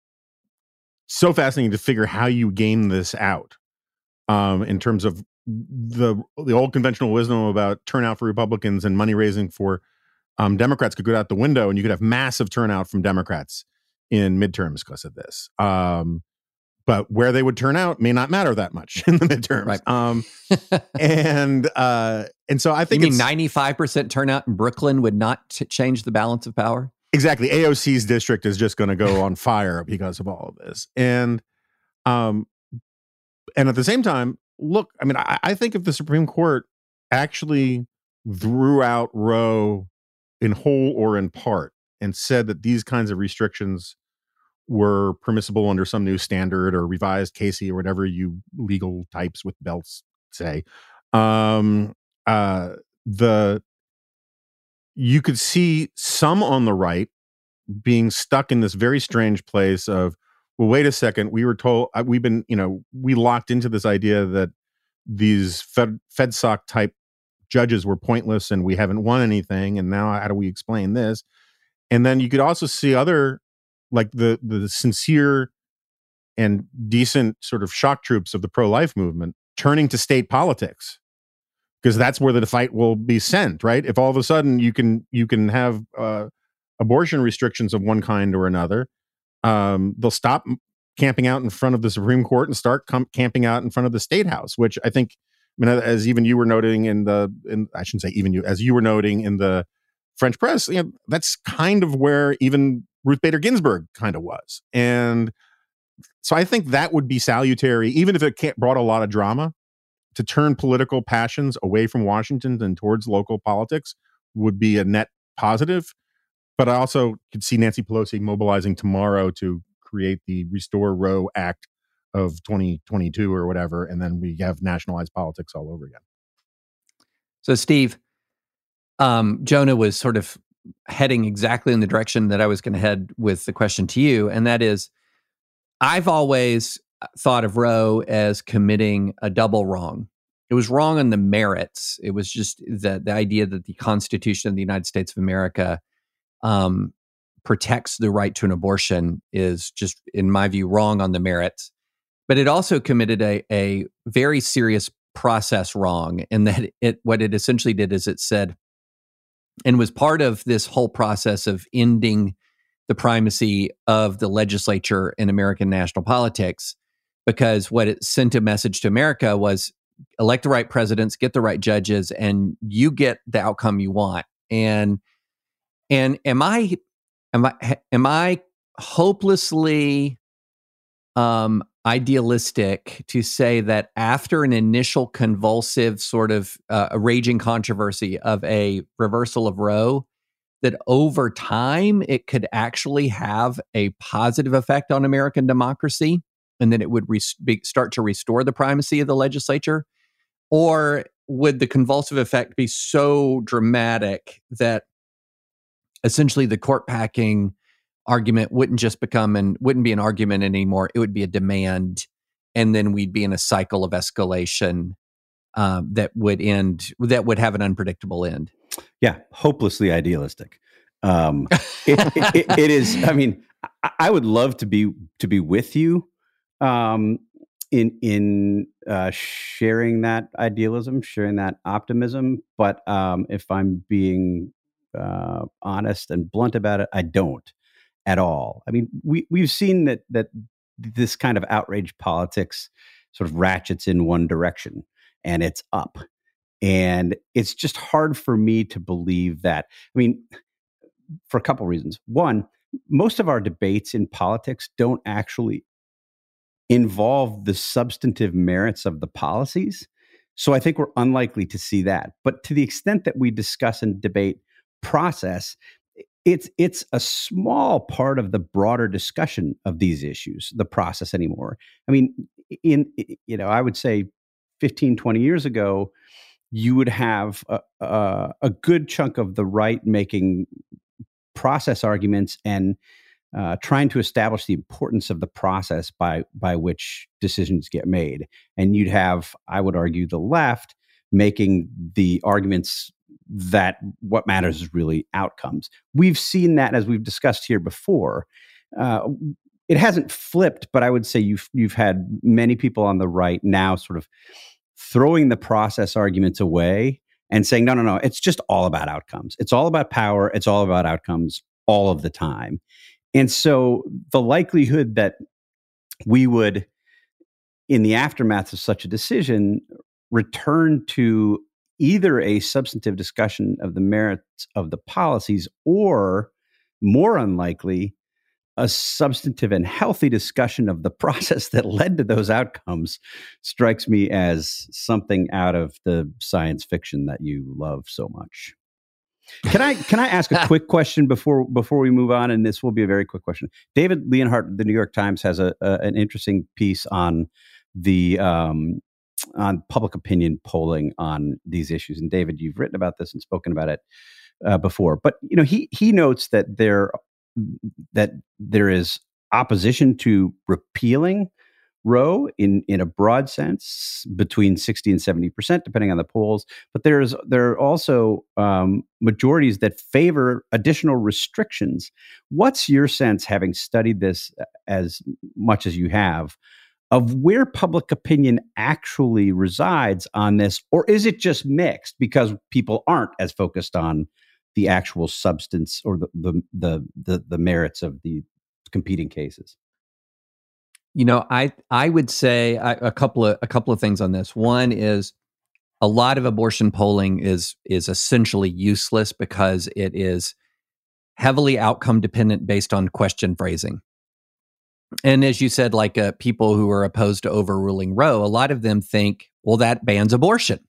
so fascinating to figure how you game this out um, in terms of the the old conventional wisdom about turnout for Republicans and money raising for um, Democrats could go out the window, and you could have massive turnout from Democrats in midterms because of this. Um, but where they would turn out may not matter that much in the midterms. Right. Um, and uh, and so I think you mean ninety-five percent turnout in Brooklyn would not t- change the balance of power? Exactly. A O C's district is just going to go on fire because of all of this. And um, and at the same time, look, I mean, I, I think if the Supreme Court actually threw out Roe in whole or in part and said that these kinds of restrictions were permissible under some new standard or revised Casey or whatever you legal types with belts say, um, uh, the you could see some on the right being stuck in this very strange place of, well, wait a second, we were told, we've been, you know, we locked into this idea that these Fed, FedSoc type judges were pointless and we haven't won anything. And now how do we explain this? And then you could also see other, like the the sincere and decent sort of shock troops of the pro-life movement turning to state politics, because that's where the fight will be sent, right? If all of a sudden you can you can have uh, abortion restrictions of one kind or another, um, they'll stop camping out in front of the Supreme Court and start com- camping out in front of the State House, which I think, I mean, as even you were noting in the, in, I shouldn't say even you, as you were noting in the French press, you know, that's kind of where even Ruth Bader Ginsburg kind of was. And so I think that would be salutary, even if it can't, brought a lot of drama, to turn political passions away from Washington and towards local politics would be a net positive. But I also could see Nancy Pelosi mobilizing tomorrow to create the Restore Roe Act of twenty twenty-two or whatever, and then we have nationalized politics all over again. So, Steve, um, Jonah was sort of heading exactly in the direction that I was going to head with the question to you, and that is, I've always thought of Roe as committing a double wrong. It was wrong on the merits. It was just the, the idea that the Constitution of the United States of America um, protects the right to an abortion is just, in my view, wrong on the merits. But it also committed a, a very serious process wrong, in that it what it essentially did is it said, and was part of this whole process of ending the primacy of the legislature in American national politics, because what it sent a message to America was, elect the right presidents, get the right judges, and you get the outcome you want. And and am I am I am I hopelessly um, idealistic to say that after an initial convulsive sort of uh, a raging controversy of a reversal of Roe, that over time it could actually have a positive effect on American democracy, and then it would re- be, start to restore the primacy of the legislature? Or would the convulsive effect be so dramatic that essentially the court packing argument wouldn't just become and wouldn't be an argument anymore? It would be a demand, and then we'd be in a cycle of escalation um, that would end, that would have an unpredictable end. Yeah, hopelessly idealistic. Um, it, it, it, it is. I mean, I, I would love to be to be with you um, in in uh, sharing that idealism, sharing that optimism. But um, if I'm being uh, honest and blunt about it, I don't at all. I mean, we we've seen that that this kind of outrage politics sort of ratchets in one direction, and it's up. And it's just hard for me to believe that. I mean, for a couple of reasons. One, most of our debates in politics don't actually involve the substantive merits of the policies. So I think we're unlikely to see that. But to the extent that we discuss and debate process, it's it's a small part of the broader discussion of these issues, the process anymore. I mean, in you know, I would say fifteen, twenty years ago, you would have a, a, a good chunk of the right making process arguments and uh, trying to establish the importance of the process by by which decisions get made. And you'd have, I would argue, the left making the arguments that what matters is really outcomes. We've seen that, as we've discussed here before. Uh, it hasn't flipped, but I would say you've you've had many people on the right now sort of throwing the process arguments away and saying, no, no, no, it's just all about outcomes. It's all about power. It's all about outcomes all of the time. And so the likelihood that we would, in the aftermath of such a decision, return to either a substantive discussion of the merits of the policies, or more unlikely, a substantive and healthy discussion of the process that led to those outcomes, strikes me as something out of the science fiction that you love so much. Can I can I ask a quick question before before we move on? And this will be a very quick question. David Leonhardt, the New York Times, has a, a an interesting piece on the um, on public opinion polling on these issues. And David, you've written about this and spoken about it uh, before. But you know, he he notes that there that there is opposition to repealing Roe in, in a broad sense, between sixty and seventy percent, depending on the polls. But there's there are also um, majorities that favor additional restrictions. What's your sense, having studied this as much as you have, of where public opinion actually resides on this? Or is it just mixed because people aren't as focused on the actual substance or the the the the, the merits of the competing cases? You know, I I would say I, a couple of a couple of things on this. One is a lot of abortion polling is is essentially useless because it is heavily outcome dependent based on question phrasing. And as you said, like uh, people who are opposed to overruling Roe, a lot of them think, well, that bans abortion.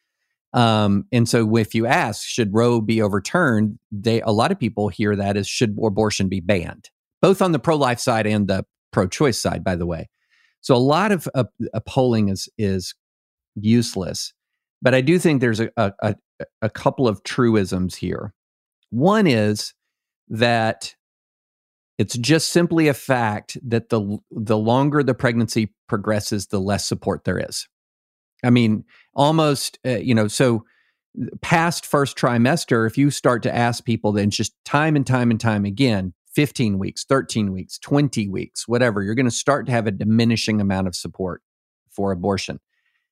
Um, and so if you ask, should Roe be overturned? They a lot of people hear that as, should abortion be banned, both on the pro-life side and the pro-choice side, by the way. So a lot of uh, uh, polling is is useless. But I do think there's a, a, a couple of truisms here. One is that it's just simply a fact that the the longer the pregnancy progresses, the less support there is. I mean, almost, uh, you know, so past first trimester, if you start to ask people, then just time and time and time again, fifteen weeks, thirteen weeks, twenty weeks, whatever, you're going to start to have a diminishing amount of support for abortion.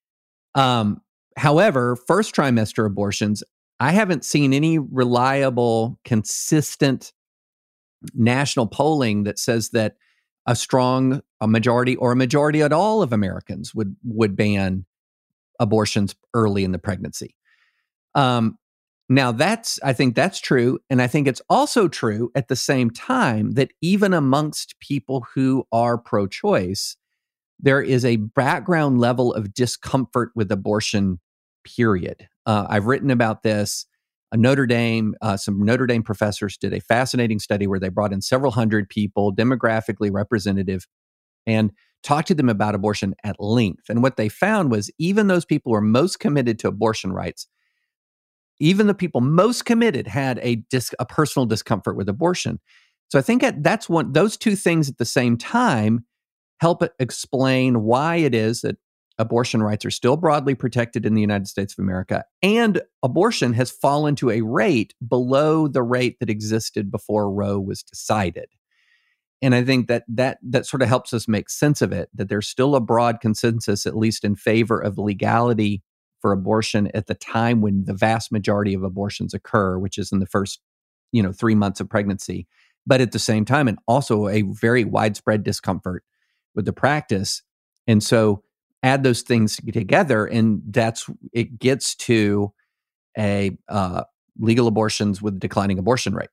Um, however, first trimester abortions, I haven't seen any reliable, consistent national polling that says that a strong a majority or a majority at all of Americans would would ban abortions early in the pregnancy. Um, now that's, I think that's true. And I think it's also true at the same time that even amongst people who are pro-choice, there is a background level of discomfort with abortion, period. Uh, I've written about this. A Notre Dame, uh, some Notre Dame professors did a fascinating study where they brought in several hundred people, demographically representative, and talked to them about abortion at length. And what they found was even those people who are most committed to abortion rights, even the people most committed had a dis- a personal discomfort with abortion. So I think that's one, those two things at the same time help explain why it is that abortion rights are still broadly protected in the United States of America, and abortion has fallen to a rate below the rate that existed before Roe was decided. And I think that that that sort of helps us make sense of it, that there's still a broad consensus, at least in favor of legality for abortion at the time when the vast majority of abortions occur, which is in the first, you know, three months of pregnancy. But at the same time, and also a very widespread discomfort with the practice. And so add those things together, and that's it gets to a uh, legal abortions with declining abortion rate.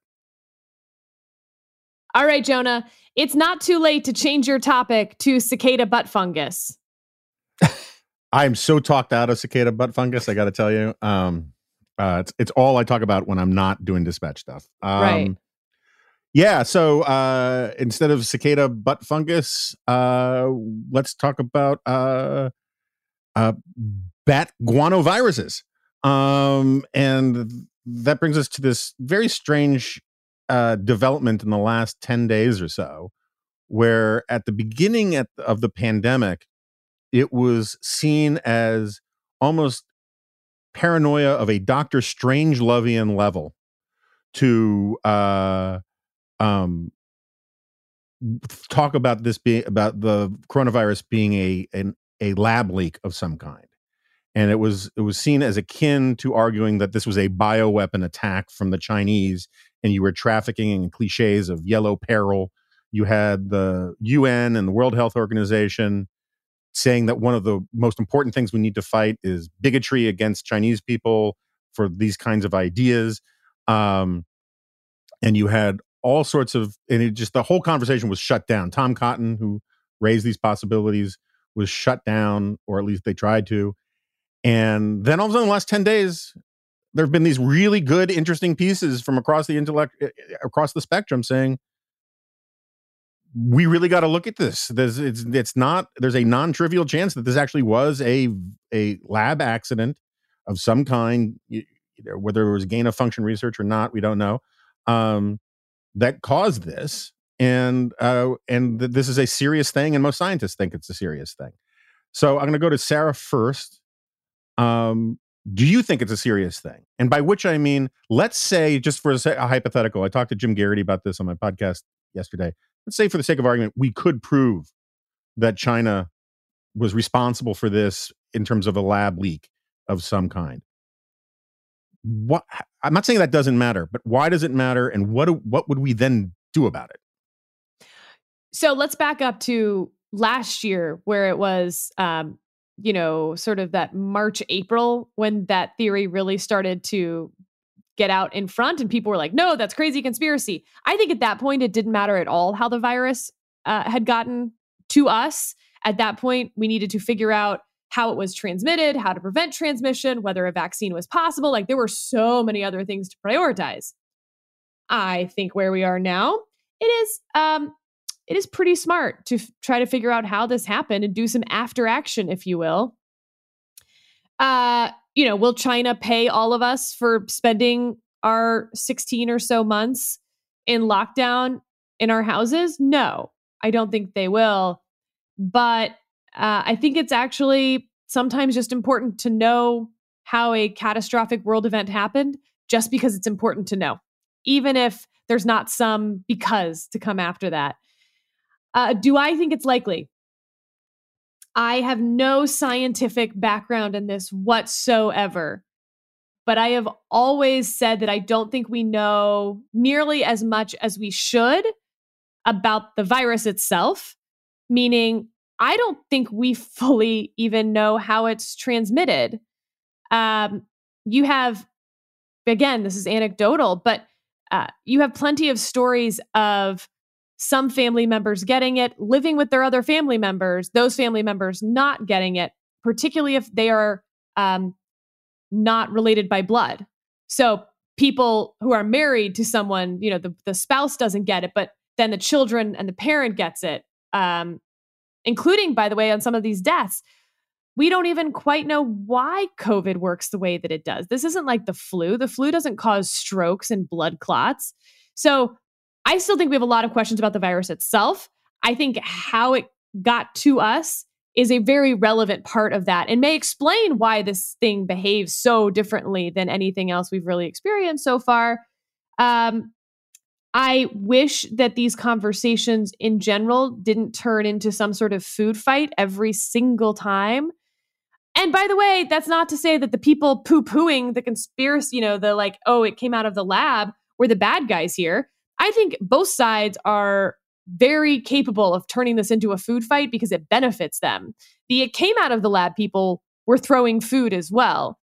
All right, Jonah, it's not too late to change your topic to cicada butt fungus. I'm so talked out of cicada butt fungus, I got to tell you. Um, uh, it's it's all I talk about when I'm not doing dispatch stuff. Um, right. Yeah, so uh, instead of cicada butt fungus, uh, let's talk about uh, uh, bat guanoviruses. Um, and that brings us to this very strange uh, development in the last ten days or so, where at the beginning at, of the pandemic, it was seen as almost paranoia of a Doctor Strangelovian level to uh, um, talk about this being about the coronavirus being a an, a lab leak of some kind. And it was it was seen as akin to arguing that this was a bioweapon attack from the Chinese, and you were trafficking in cliches of yellow peril. You had the U N and the World Health Organization saying that one of the most important things we need to fight is bigotry against Chinese people for these kinds of ideas. Um, and you had all sorts of, and it just, the whole conversation was shut down. Tom Cotton, who raised these possibilities, was shut down, or at least they tried to. And then all of a sudden, in the last ten days, there have been these really good, interesting pieces from across the intellect, across the spectrum saying, we really got to look at this. There's, it's, it's not, there's a non-trivial chance that this actually was a, a lab accident of some kind, whether it was gain of function research or not, we don't know, um, that caused this. And, uh, and th- this is a serious thing. And most scientists think it's a serious thing. So I'm going to go to Sarah first. Um, do you think it's a serious thing? And by which I mean, let's say, just for a, a hypothetical, I talked to Jim Garrity about this on my podcast yesterday. Let's say, for the sake of argument, we could prove that China was responsible for this in terms of a lab leak of some kind. What, I'm not saying that doesn't matter, but why does it matter? And what, what would we then do about it? So let's back up to last year, where it was, um, you know, sort of that March, April, when that theory really started to get out in front and people were like, no, that's crazy conspiracy. I think at that point, it didn't matter at all how the virus uh, had gotten to us. At that point, we needed to figure out how it was transmitted, how to prevent transmission, whether a vaccine was possible. Like, there were so many other things to prioritize. I think where we are now, it is, um, it is pretty smart to f- try to figure out how this happened and do some after action, if you will. Uh, you know, will China pay all of us for spending our sixteen or so months in lockdown in our houses? No, I don't think they will. But uh, I think it's actually sometimes just important to know how a catastrophic world event happened, just because it's important to know, even if there's not some because to come after that. Uh, do I think it's likely? I have no scientific background in this whatsoever, but I have always said that I don't think we know nearly as much as we should about the virus itself, meaning I don't think we fully even know how it's transmitted. Um, you have, again, this is anecdotal, but uh, you have plenty of stories of some family members getting it, living with their other family members, those family members not getting it, particularly if they are um, not related by blood. So people who are married to someone, you know, the, the spouse doesn't get it, but then the children and the parent gets it, um, including, by the way, on some of these deaths. We don't even quite know why COVID works the way that it does. This isn't like the flu. The flu doesn't cause strokes and blood clots. So I still think we have a lot of questions about the virus itself. I think how it got to us is a very relevant part of that and may explain why this thing behaves so differently than anything else we've really experienced so far. Um, I wish that these conversations in general didn't turn into some sort of food fight every single time. And by the way, that's not to say that the people poo-pooing the conspiracy, you know, the like, oh, it came out of the lab, were the bad guys here. I think both sides are very capable of turning this into a food fight because it benefits them. The it came out of the lab people were throwing food as well.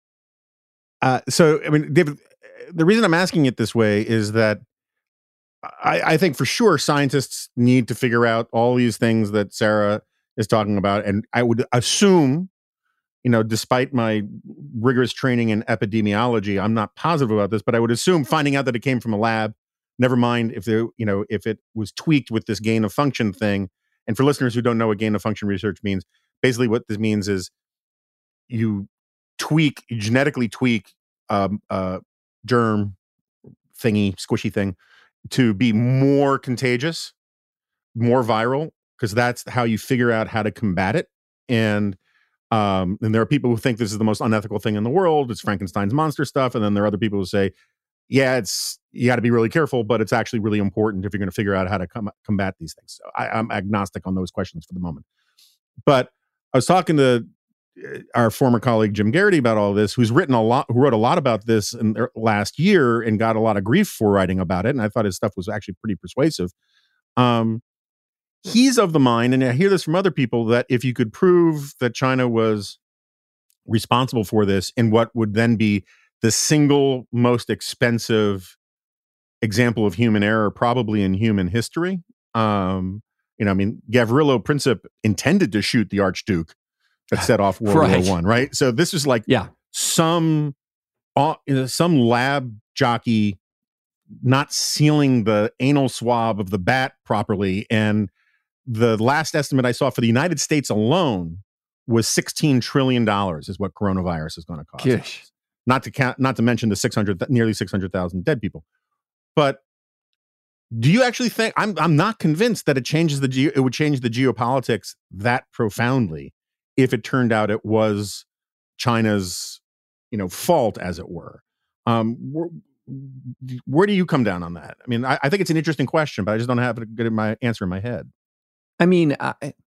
Uh, so, I mean, David, the reason I'm asking it this way is that I, I think for sure scientists need to figure out all these things that Sarah is talking about. And I would assume, you know, despite my rigorous training in epidemiology, I'm not positive about this, but I would assume finding out that it came from a lab, never mind if there, you know, if it was tweaked with this gain of function thing. And for listeners who don't know what gain of function research means, basically what this means is you tweak, genetically tweak um, uh, germ thingy, squishy thing to be more contagious, more viral, because that's how you figure out how to combat it. And um, and there are people who think this is the most unethical thing in the world. It's Frankenstein's monster stuff. And then there are other people who say, yeah, it's you got to be really careful, but it's actually really important if you're going to figure out how to com- combat these things. So I, I'm agnostic on those questions for the moment. But I was talking to our former colleague Jim Garrity about all this, who's written a lot, who wrote a lot about this in the last year and got a lot of grief for writing about it. And I thought his stuff was actually pretty persuasive. Um, he's of the mind, and I hear this from other people, that if you could prove that China was responsible for this in what would then be the single most expensive example of human error, probably in human history. Um, you know, I mean, Gavrilo Princip intended to shoot the Archduke that set off World Right. War One, right? So this is like Yeah. some uh, you know, some lab jockey not sealing the anal swab of the bat properly, and the last estimate I saw for the United States alone was sixteen trillion dollars is what coronavirus is going to cost. Gosh. Not to count, not to mention the six hundred, nearly six hundred thousand dead people. But do you actually think, I'm I'm not convinced that it changes the ge- it would change the geopolitics that profoundly if it turned out it was China's, you know, fault, as it were. Um, where, where do you come down on that? I mean, I, I think it's an interesting question, but I just don't have a good my answer in my head. I mean, uh,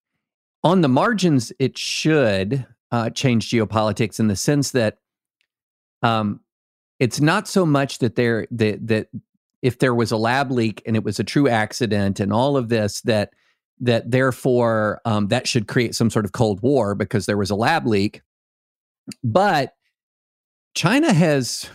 on the margins, it should uh, change geopolitics in the sense that um, it's not so much that there that that if there was a lab leak and it was a true accident and all of this, that that therefore um, that should create some sort of Cold War because there was a lab leak. But China has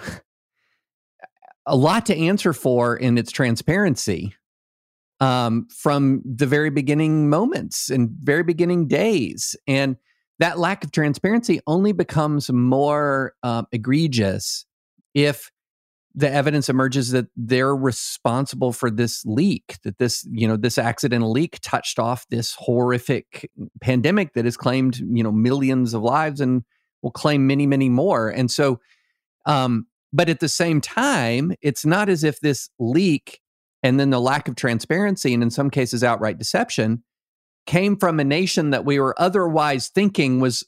a lot to answer for in its transparency. Um, from the very beginning moments and very beginning days. And that lack of transparency only becomes more um, egregious if the evidence emerges that they're responsible for this leak, that this, you know, this accidental leak touched off this horrific pandemic that has claimed, you know, millions of lives and will claim many, many more. And so, um, but at the same time, it's not as if this leak and then the lack of transparency, and in some cases outright deception, came from a nation that we were otherwise thinking was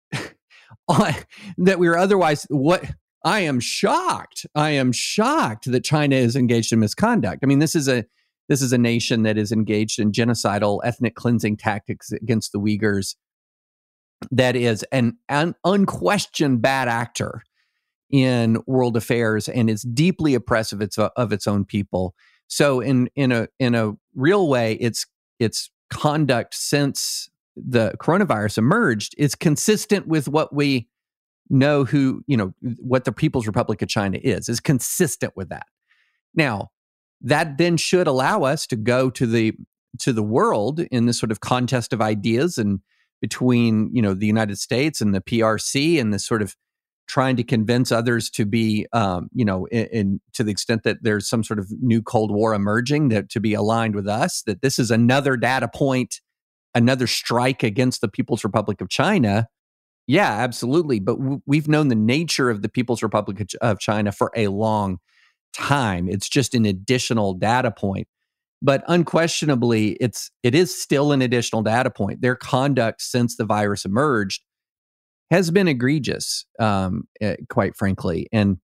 that we were otherwise what I am shocked. I am shocked that China is engaged in misconduct. I mean, this is a this is a nation that is engaged in genocidal ethnic cleansing tactics against the Uyghurs. That is an, an unquestioned bad actor in world affairs and is deeply oppressive of its, of its own people. So in in a in a real way, its its conduct since the coronavirus emerged is consistent with what we know who, you know, what the People's Republic of China is, is consistent with that. Now, that then should allow us to go to the to the world in this sort of contest of ideas and between, you know, the United States and the P R C and this sort of trying to convince others to be, um, you know, in, in to the extent that there's some sort of new Cold War emerging, that to be aligned with us, that this is another data point, another strike against the People's Republic of China. Yeah, absolutely. But w- we've known the nature of the People's Republic of, Ch- of China for a long time. It's just an additional data point. But unquestionably, it's it is still an additional data point. Their conduct since the virus emerged has been egregious, um, uh, quite frankly. And,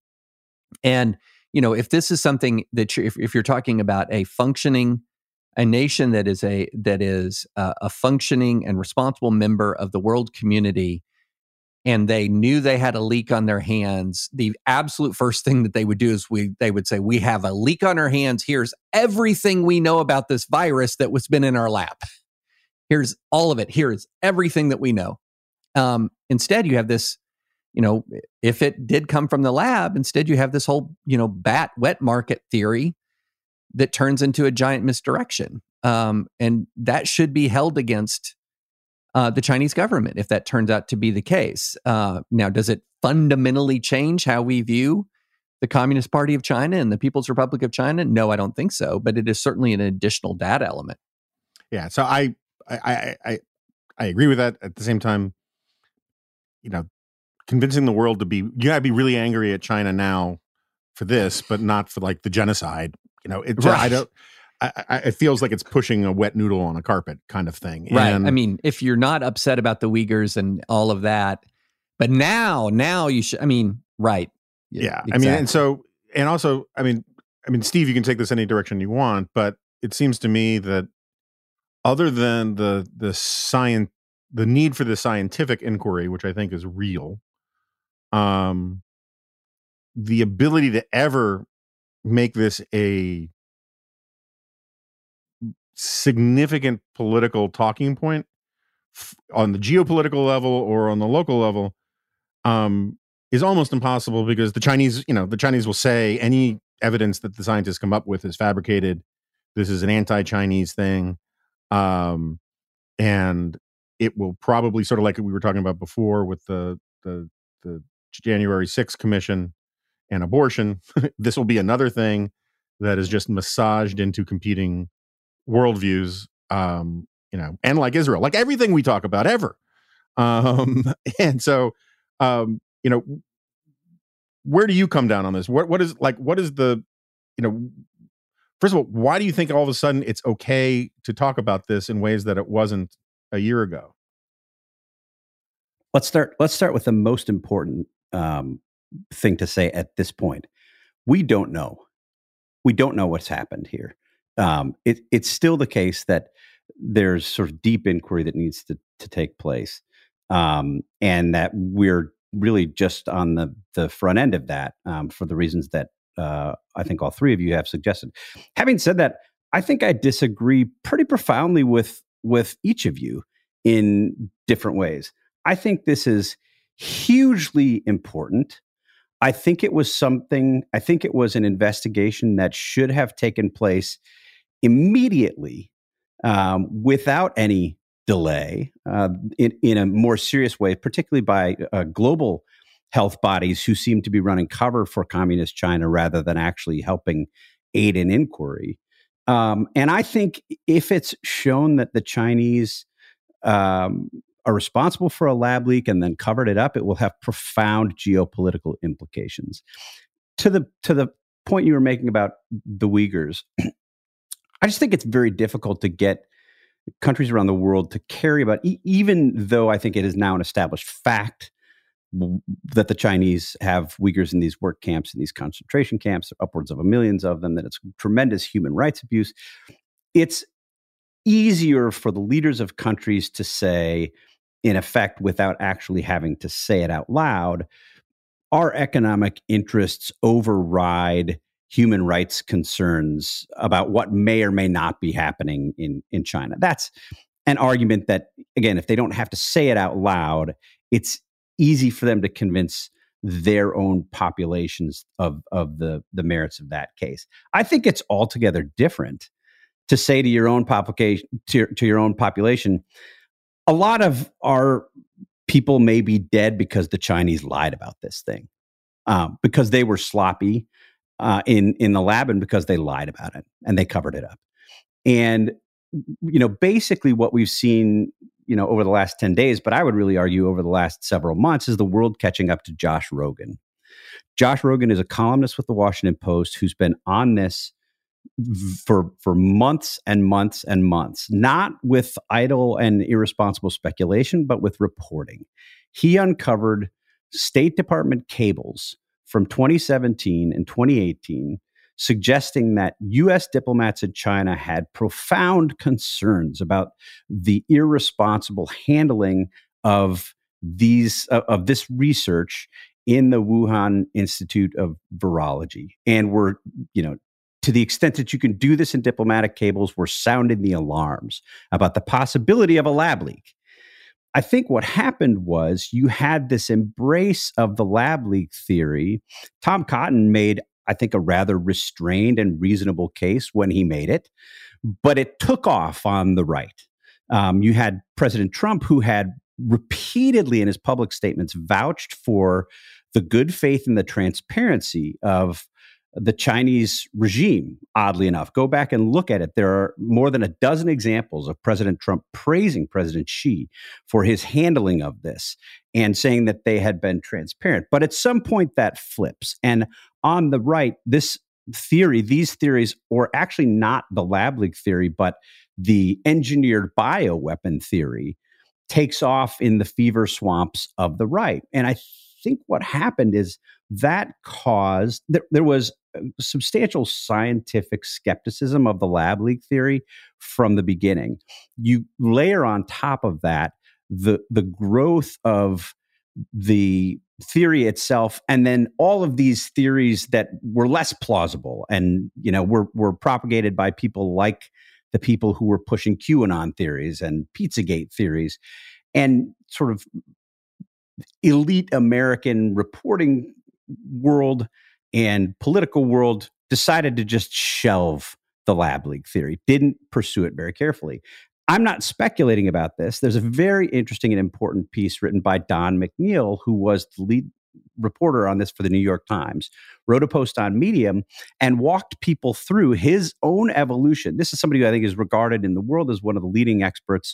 and you know, if this is something that you're, if, if you're talking about a functioning, a nation that is a that is uh, a functioning and responsible member of the world community, and they knew they had a leak on their hands, the absolute first thing that they would do is we they would say, we have a leak on our hands. Here's everything we know about this virus that was been in our lab. Here's all of it. Here's everything that we know. Um, instead, you have this, you know, if it did come from the lab, instead you have this whole, you know, bat wet market theory that turns into a giant misdirection. Um, and that should be held against uh, the Chinese government if that turns out to be the case. Uh, now, does it fundamentally change how we view the Communist Party of China and the People's Republic of China? No, I don't think so. But it is certainly an additional data element. Yeah. So I I I I, I agree with that. At the same time, you know, convincing the world to be, you gotta be really angry at China now for this, but not for like the genocide. You know, it, Right. I don't, I, I, it feels like it's pushing a wet noodle on a carpet kind of thing. Right. And, I mean, if you're not upset about the Uyghurs and all of that, but now, now you should, I mean, right. yeah. Exactly. I mean, and so, and also, I mean, I mean, Steve, you can take this any direction you want, but it seems to me that other than the, the science, the need for the scientific inquiry, which I think is real, um, the ability to ever make this a significant political talking point f- on the geopolitical level or on the local level um, is almost impossible, because the Chinese, you know, the Chinese will say any evidence that the scientists come up with is fabricated. This is an anti-Chinese thing. Um, and it will probably, sort of like we were talking about before with the, the, the January sixth commission and abortion, this will be another thing that is just massaged into competing worldviews, um, you know, and like Israel, like everything we talk about ever. Um, and so, um, you know, where do you come down on this? What, what is like, what is the, you know, first of all, why do you think all of a sudden it's okay to talk about this in ways that it wasn't a year ago? Let's start. Let's start with the most important um, thing to say at this point. We don't know. We don't know what's happened here. Um, it, it's still the case that there's sort of deep inquiry that needs to, to take place, um, and that we're really just on the the front end of that, um, for the reasons that uh, I think all three of you have suggested. Having said that, I think I disagree pretty profoundly with with each of you in different ways. I think this is hugely important. I think it was something, I think it was an investigation that should have taken place immediately, um, without any delay, uh, in, in a more serious way, particularly by uh, global health bodies who seem to be running cover for communist China rather than actually helping aid in inquiry. Um, and I think if it's shown that the Chinese um, are responsible for a lab leak and then covered it up, it will have profound geopolitical implications. To the to the point you were making about the Uyghurs, I just think it's very difficult to get countries around the world to carry about, e- even though I think it is now an established fact w- that the Chinese have Uyghurs in these work camps, in these concentration camps, upwards of a millions of them, that it's tremendous human rights abuse. It's easier for the leaders of countries to say, in effect, without actually having to say it out loud, our economic interests override human rights concerns about what may or may not be happening in, in China. That's an argument that, again, if they don't have to say it out loud, it's easy for them to convince their own populations of, of the, the merits of that case. I think it's altogether different to say to your own population, to, to your own population, a lot of our people may be dead because the Chinese lied about this thing, um, because they were sloppy uh, in in the lab, and because they lied about it and they covered it up. And you know, basically, what we've seen, you know, over the last ten days, but I would really argue over the last several months, is the world catching up to Josh Rogin. Josh Rogin is a columnist with the Washington Post who's been on this for for months and months and months, not with idle and irresponsible speculation, but with reporting. He uncovered State Department cables from twenty seventeen and twenty eighteen suggesting that U S diplomats in China had profound concerns about the irresponsible handling of these uh, of this research in the Wuhan Institute of Virology, and were, you know, to the extent that you can do this in diplomatic cables, we're sounding the alarms about the possibility of a lab leak. I think what happened was you had this embrace of the lab leak theory. Tom Cotton made, I think, a rather restrained and reasonable case when he made it, but it took off on the right. Um, you had President Trump, who had repeatedly in his public statements vouched for the good faith and the transparency of the Chinese regime, oddly enough. Go back and look at it. There are more than a dozen examples of President Trump praising President Xi for his handling of this and saying that they had been transparent. But at some point that flips. And on the right, this theory, these theories, or actually not the lab leak theory, but the engineered bioweapon theory, takes off in the fever swamps of the right. And I think what happened is that caused, there, there was substantial scientific skepticism of the lab leak theory from the beginning. You layer on top of that the the growth of the theory itself, and then all of these theories that were less plausible and, you know, were were propagated by people like the people who were pushing QAnon theories and Pizzagate theories, and sort of elite American reporting world and political world decided to just shelve the lab leak theory, didn't pursue it very carefully. I'm not speculating about this. There's a very interesting and important piece written by Don McNeil, who was the lead reporter on this for the New York Times, wrote a post on Medium and walked people through his own evolution. This is somebody who I think is regarded in the world as one of the leading experts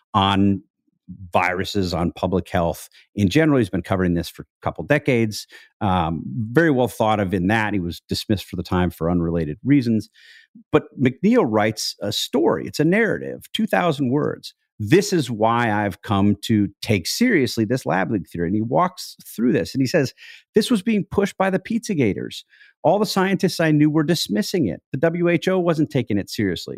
on viruses, on public health in general. He's been covering this for a couple decades. Um, very well thought of in that. He was dismissed for the time for unrelated reasons. But McNeil writes a story. It's a narrative, two thousand words. This is why I've come to take seriously this lab leak theory. And he walks through this and he says, this was being pushed by the Pizzagators. All the scientists I knew were dismissing it. The W H O wasn't taking it seriously.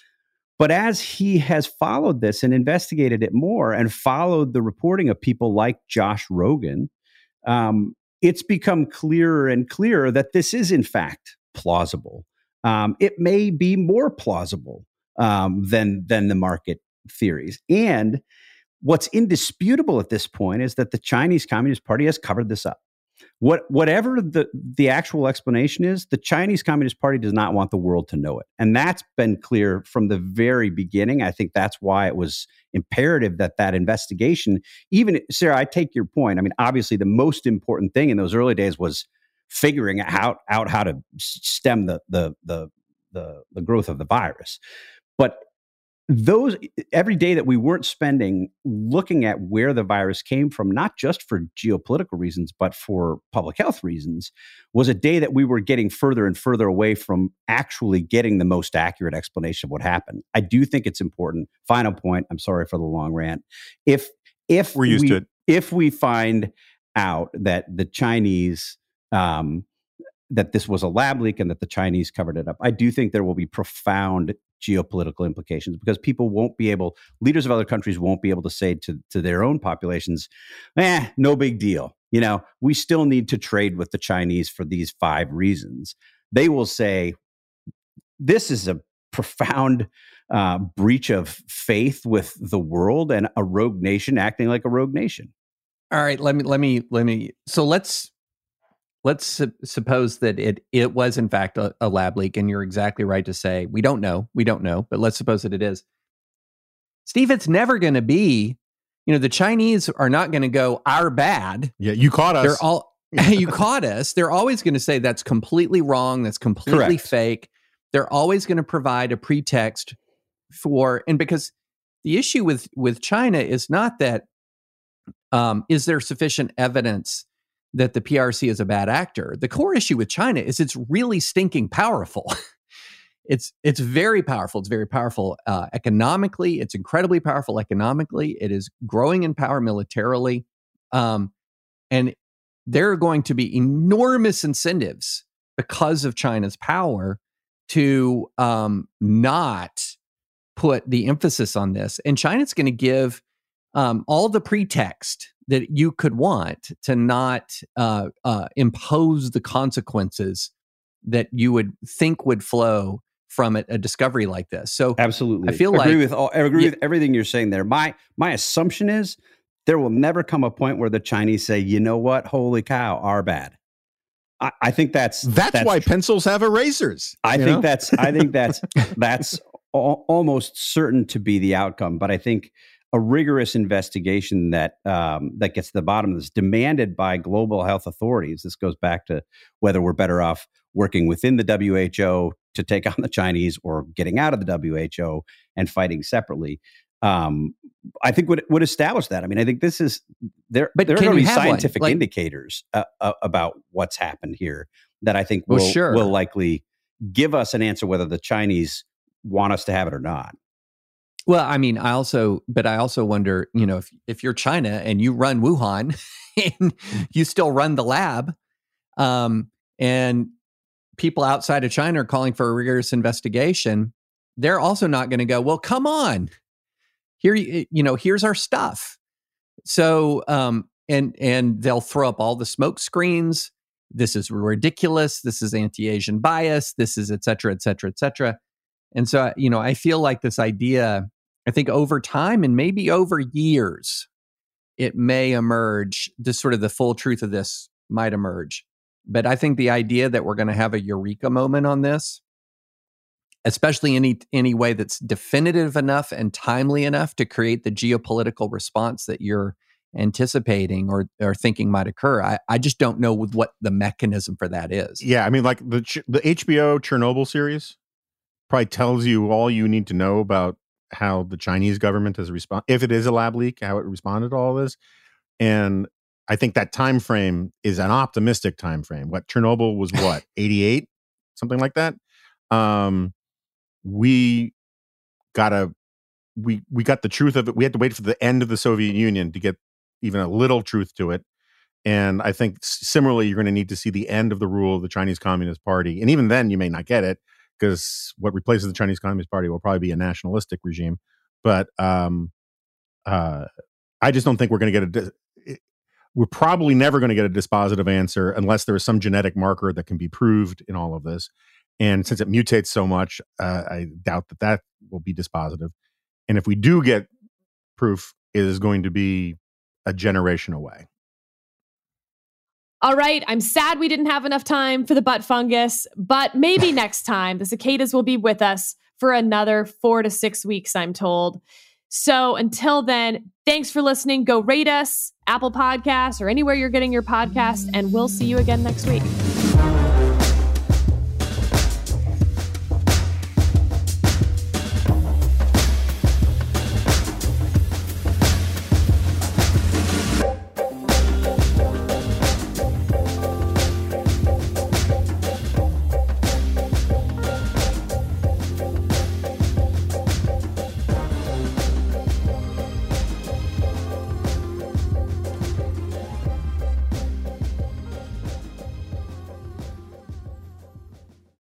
But as he has followed this and investigated it more and followed the reporting of people like Josh Rogan, um, it's become clearer and clearer that this is, in fact, plausible. Um, it may be more plausible um, than, than the market theories. And what's indisputable at this point is that the Chinese Communist Party has covered this up. What, whatever the, the actual explanation is, the Chinese Communist Party does not want the world to know it. And that's been clear from the very beginning. I think that's why it was imperative that that investigation, even, Sarah, I take your point. I mean, obviously, the most important thing in those early days was figuring out, out how to stem the, the, the, the, the growth of the virus. But those every day that we weren't spending looking at where the virus came from, not just for geopolitical reasons, but for public health reasons, was a day that we were getting further and further away from actually getting the most accurate explanation of what happened. I do think it's important. Final point. I'm sorry for the long rant. If if we're used we, to it, if we find out that the Chinese um, that this was a lab leak and that the Chinese covered it up, I do think there will be profound geopolitical implications, because people won't be able, leaders of other countries won't be able to say to, to their own populations, eh, no big deal. You know, we still need to trade with the Chinese for these five reasons. They will say, this is a profound uh, breach of faith with the world and a rogue nation acting like a rogue nation. All right, let me, let me, let me, so let's, Let's su- suppose that it it was in fact a, a lab leak, and you're exactly right to say we don't know, we don't know, but let's suppose that it is. Steve, it's never going to be, you know, the Chinese are not going to go, our bad. Yeah, you caught us. They're all, you caught us. They're always going to say that's completely wrong, that's completely Correct. fake. They're always going to provide a pretext for, and because the issue with with China is not that um, is there sufficient evidence that the P R C is a bad actor. The core issue with China is it's really stinking powerful. it's it's very powerful. It's very powerful uh, economically. It's incredibly powerful economically. It is growing in power militarily. Um, and there are going to be enormous incentives because of China's power to um, not put the emphasis on this. And China's going to give um, all the pretext that you could want to not uh, uh, impose the consequences that you would think would flow from a, a discovery like this. So absolutely, I feel agree like with all, I agree yeah. with everything you're saying there. My my assumption is there will never come a point where the Chinese say, you know what, holy cow, our bad. I, I think that's that's, that's why tr- pencils have erasers. I think know? that's I think that's that's al- almost certain to be the outcome. But I think a rigorous investigation that um, that gets to the bottom of this, demanded by global health authorities. This goes back to whether we're better off working within the W H O to take on the Chinese or getting out of the W H O and fighting separately. Um, I think would would establish that. I mean, I think this is there. But there are going to be scientific like, indicators uh, uh, about what's happened here that I think will well, sure. will likely give us an answer whether the Chinese want us to have it or not. Well, I mean, I also, but I also wonder, you know, if if you're China and you run Wuhan and you still run the lab, um, and people outside of China are calling for a rigorous investigation, they're also not going to go, well, come on, here, you know, here's our stuff. So, um, and and they'll throw up all the smoke screens. This is ridiculous. This is anti-Asian bias. This is et cetera, et cetera, et cetera. And so, you know, I feel like this idea, I think over time and maybe over years, it may emerge, just sort of the full truth of this might emerge. But I think the idea that we're going to have a eureka moment on this, especially any any way that's definitive enough and timely enough to create the geopolitical response that you're anticipating or, or thinking might occur, I, I just don't know what the mechanism for that is. Yeah, I mean, like the the H B O Chernobyl series probably tells you all you need to know about how the Chinese government has responded, if it is a lab leak, how it responded to all this. And I think that time frame is an optimistic time frame. What Chernobyl was what, eighty-eight, something like that. Um, we got a we we got the truth of it. We had to wait for the end of the Soviet Union to get even a little truth to it. And I think similarly, you're going to need to see the end of the rule of the Chinese Communist Party. And even then, you may not get it, because what replaces the Chinese Communist Party will probably be a nationalistic regime. But um, uh, I just don't think we're going to get a. We're probably never going to get a dispositive answer unless there is some genetic marker that can be proved in all of this. And since it mutates so much, uh, I doubt that that will be dispositive. And if we do get proof, it is going to be a generation away. All right, I'm sad we didn't have enough time for the butt fungus, but maybe next time the cicadas will be with us for another four to six weeks, I'm told. So until then, thanks for listening. Go rate us, Apple Podcasts, or anywhere you're getting your podcast, and we'll see you again next week.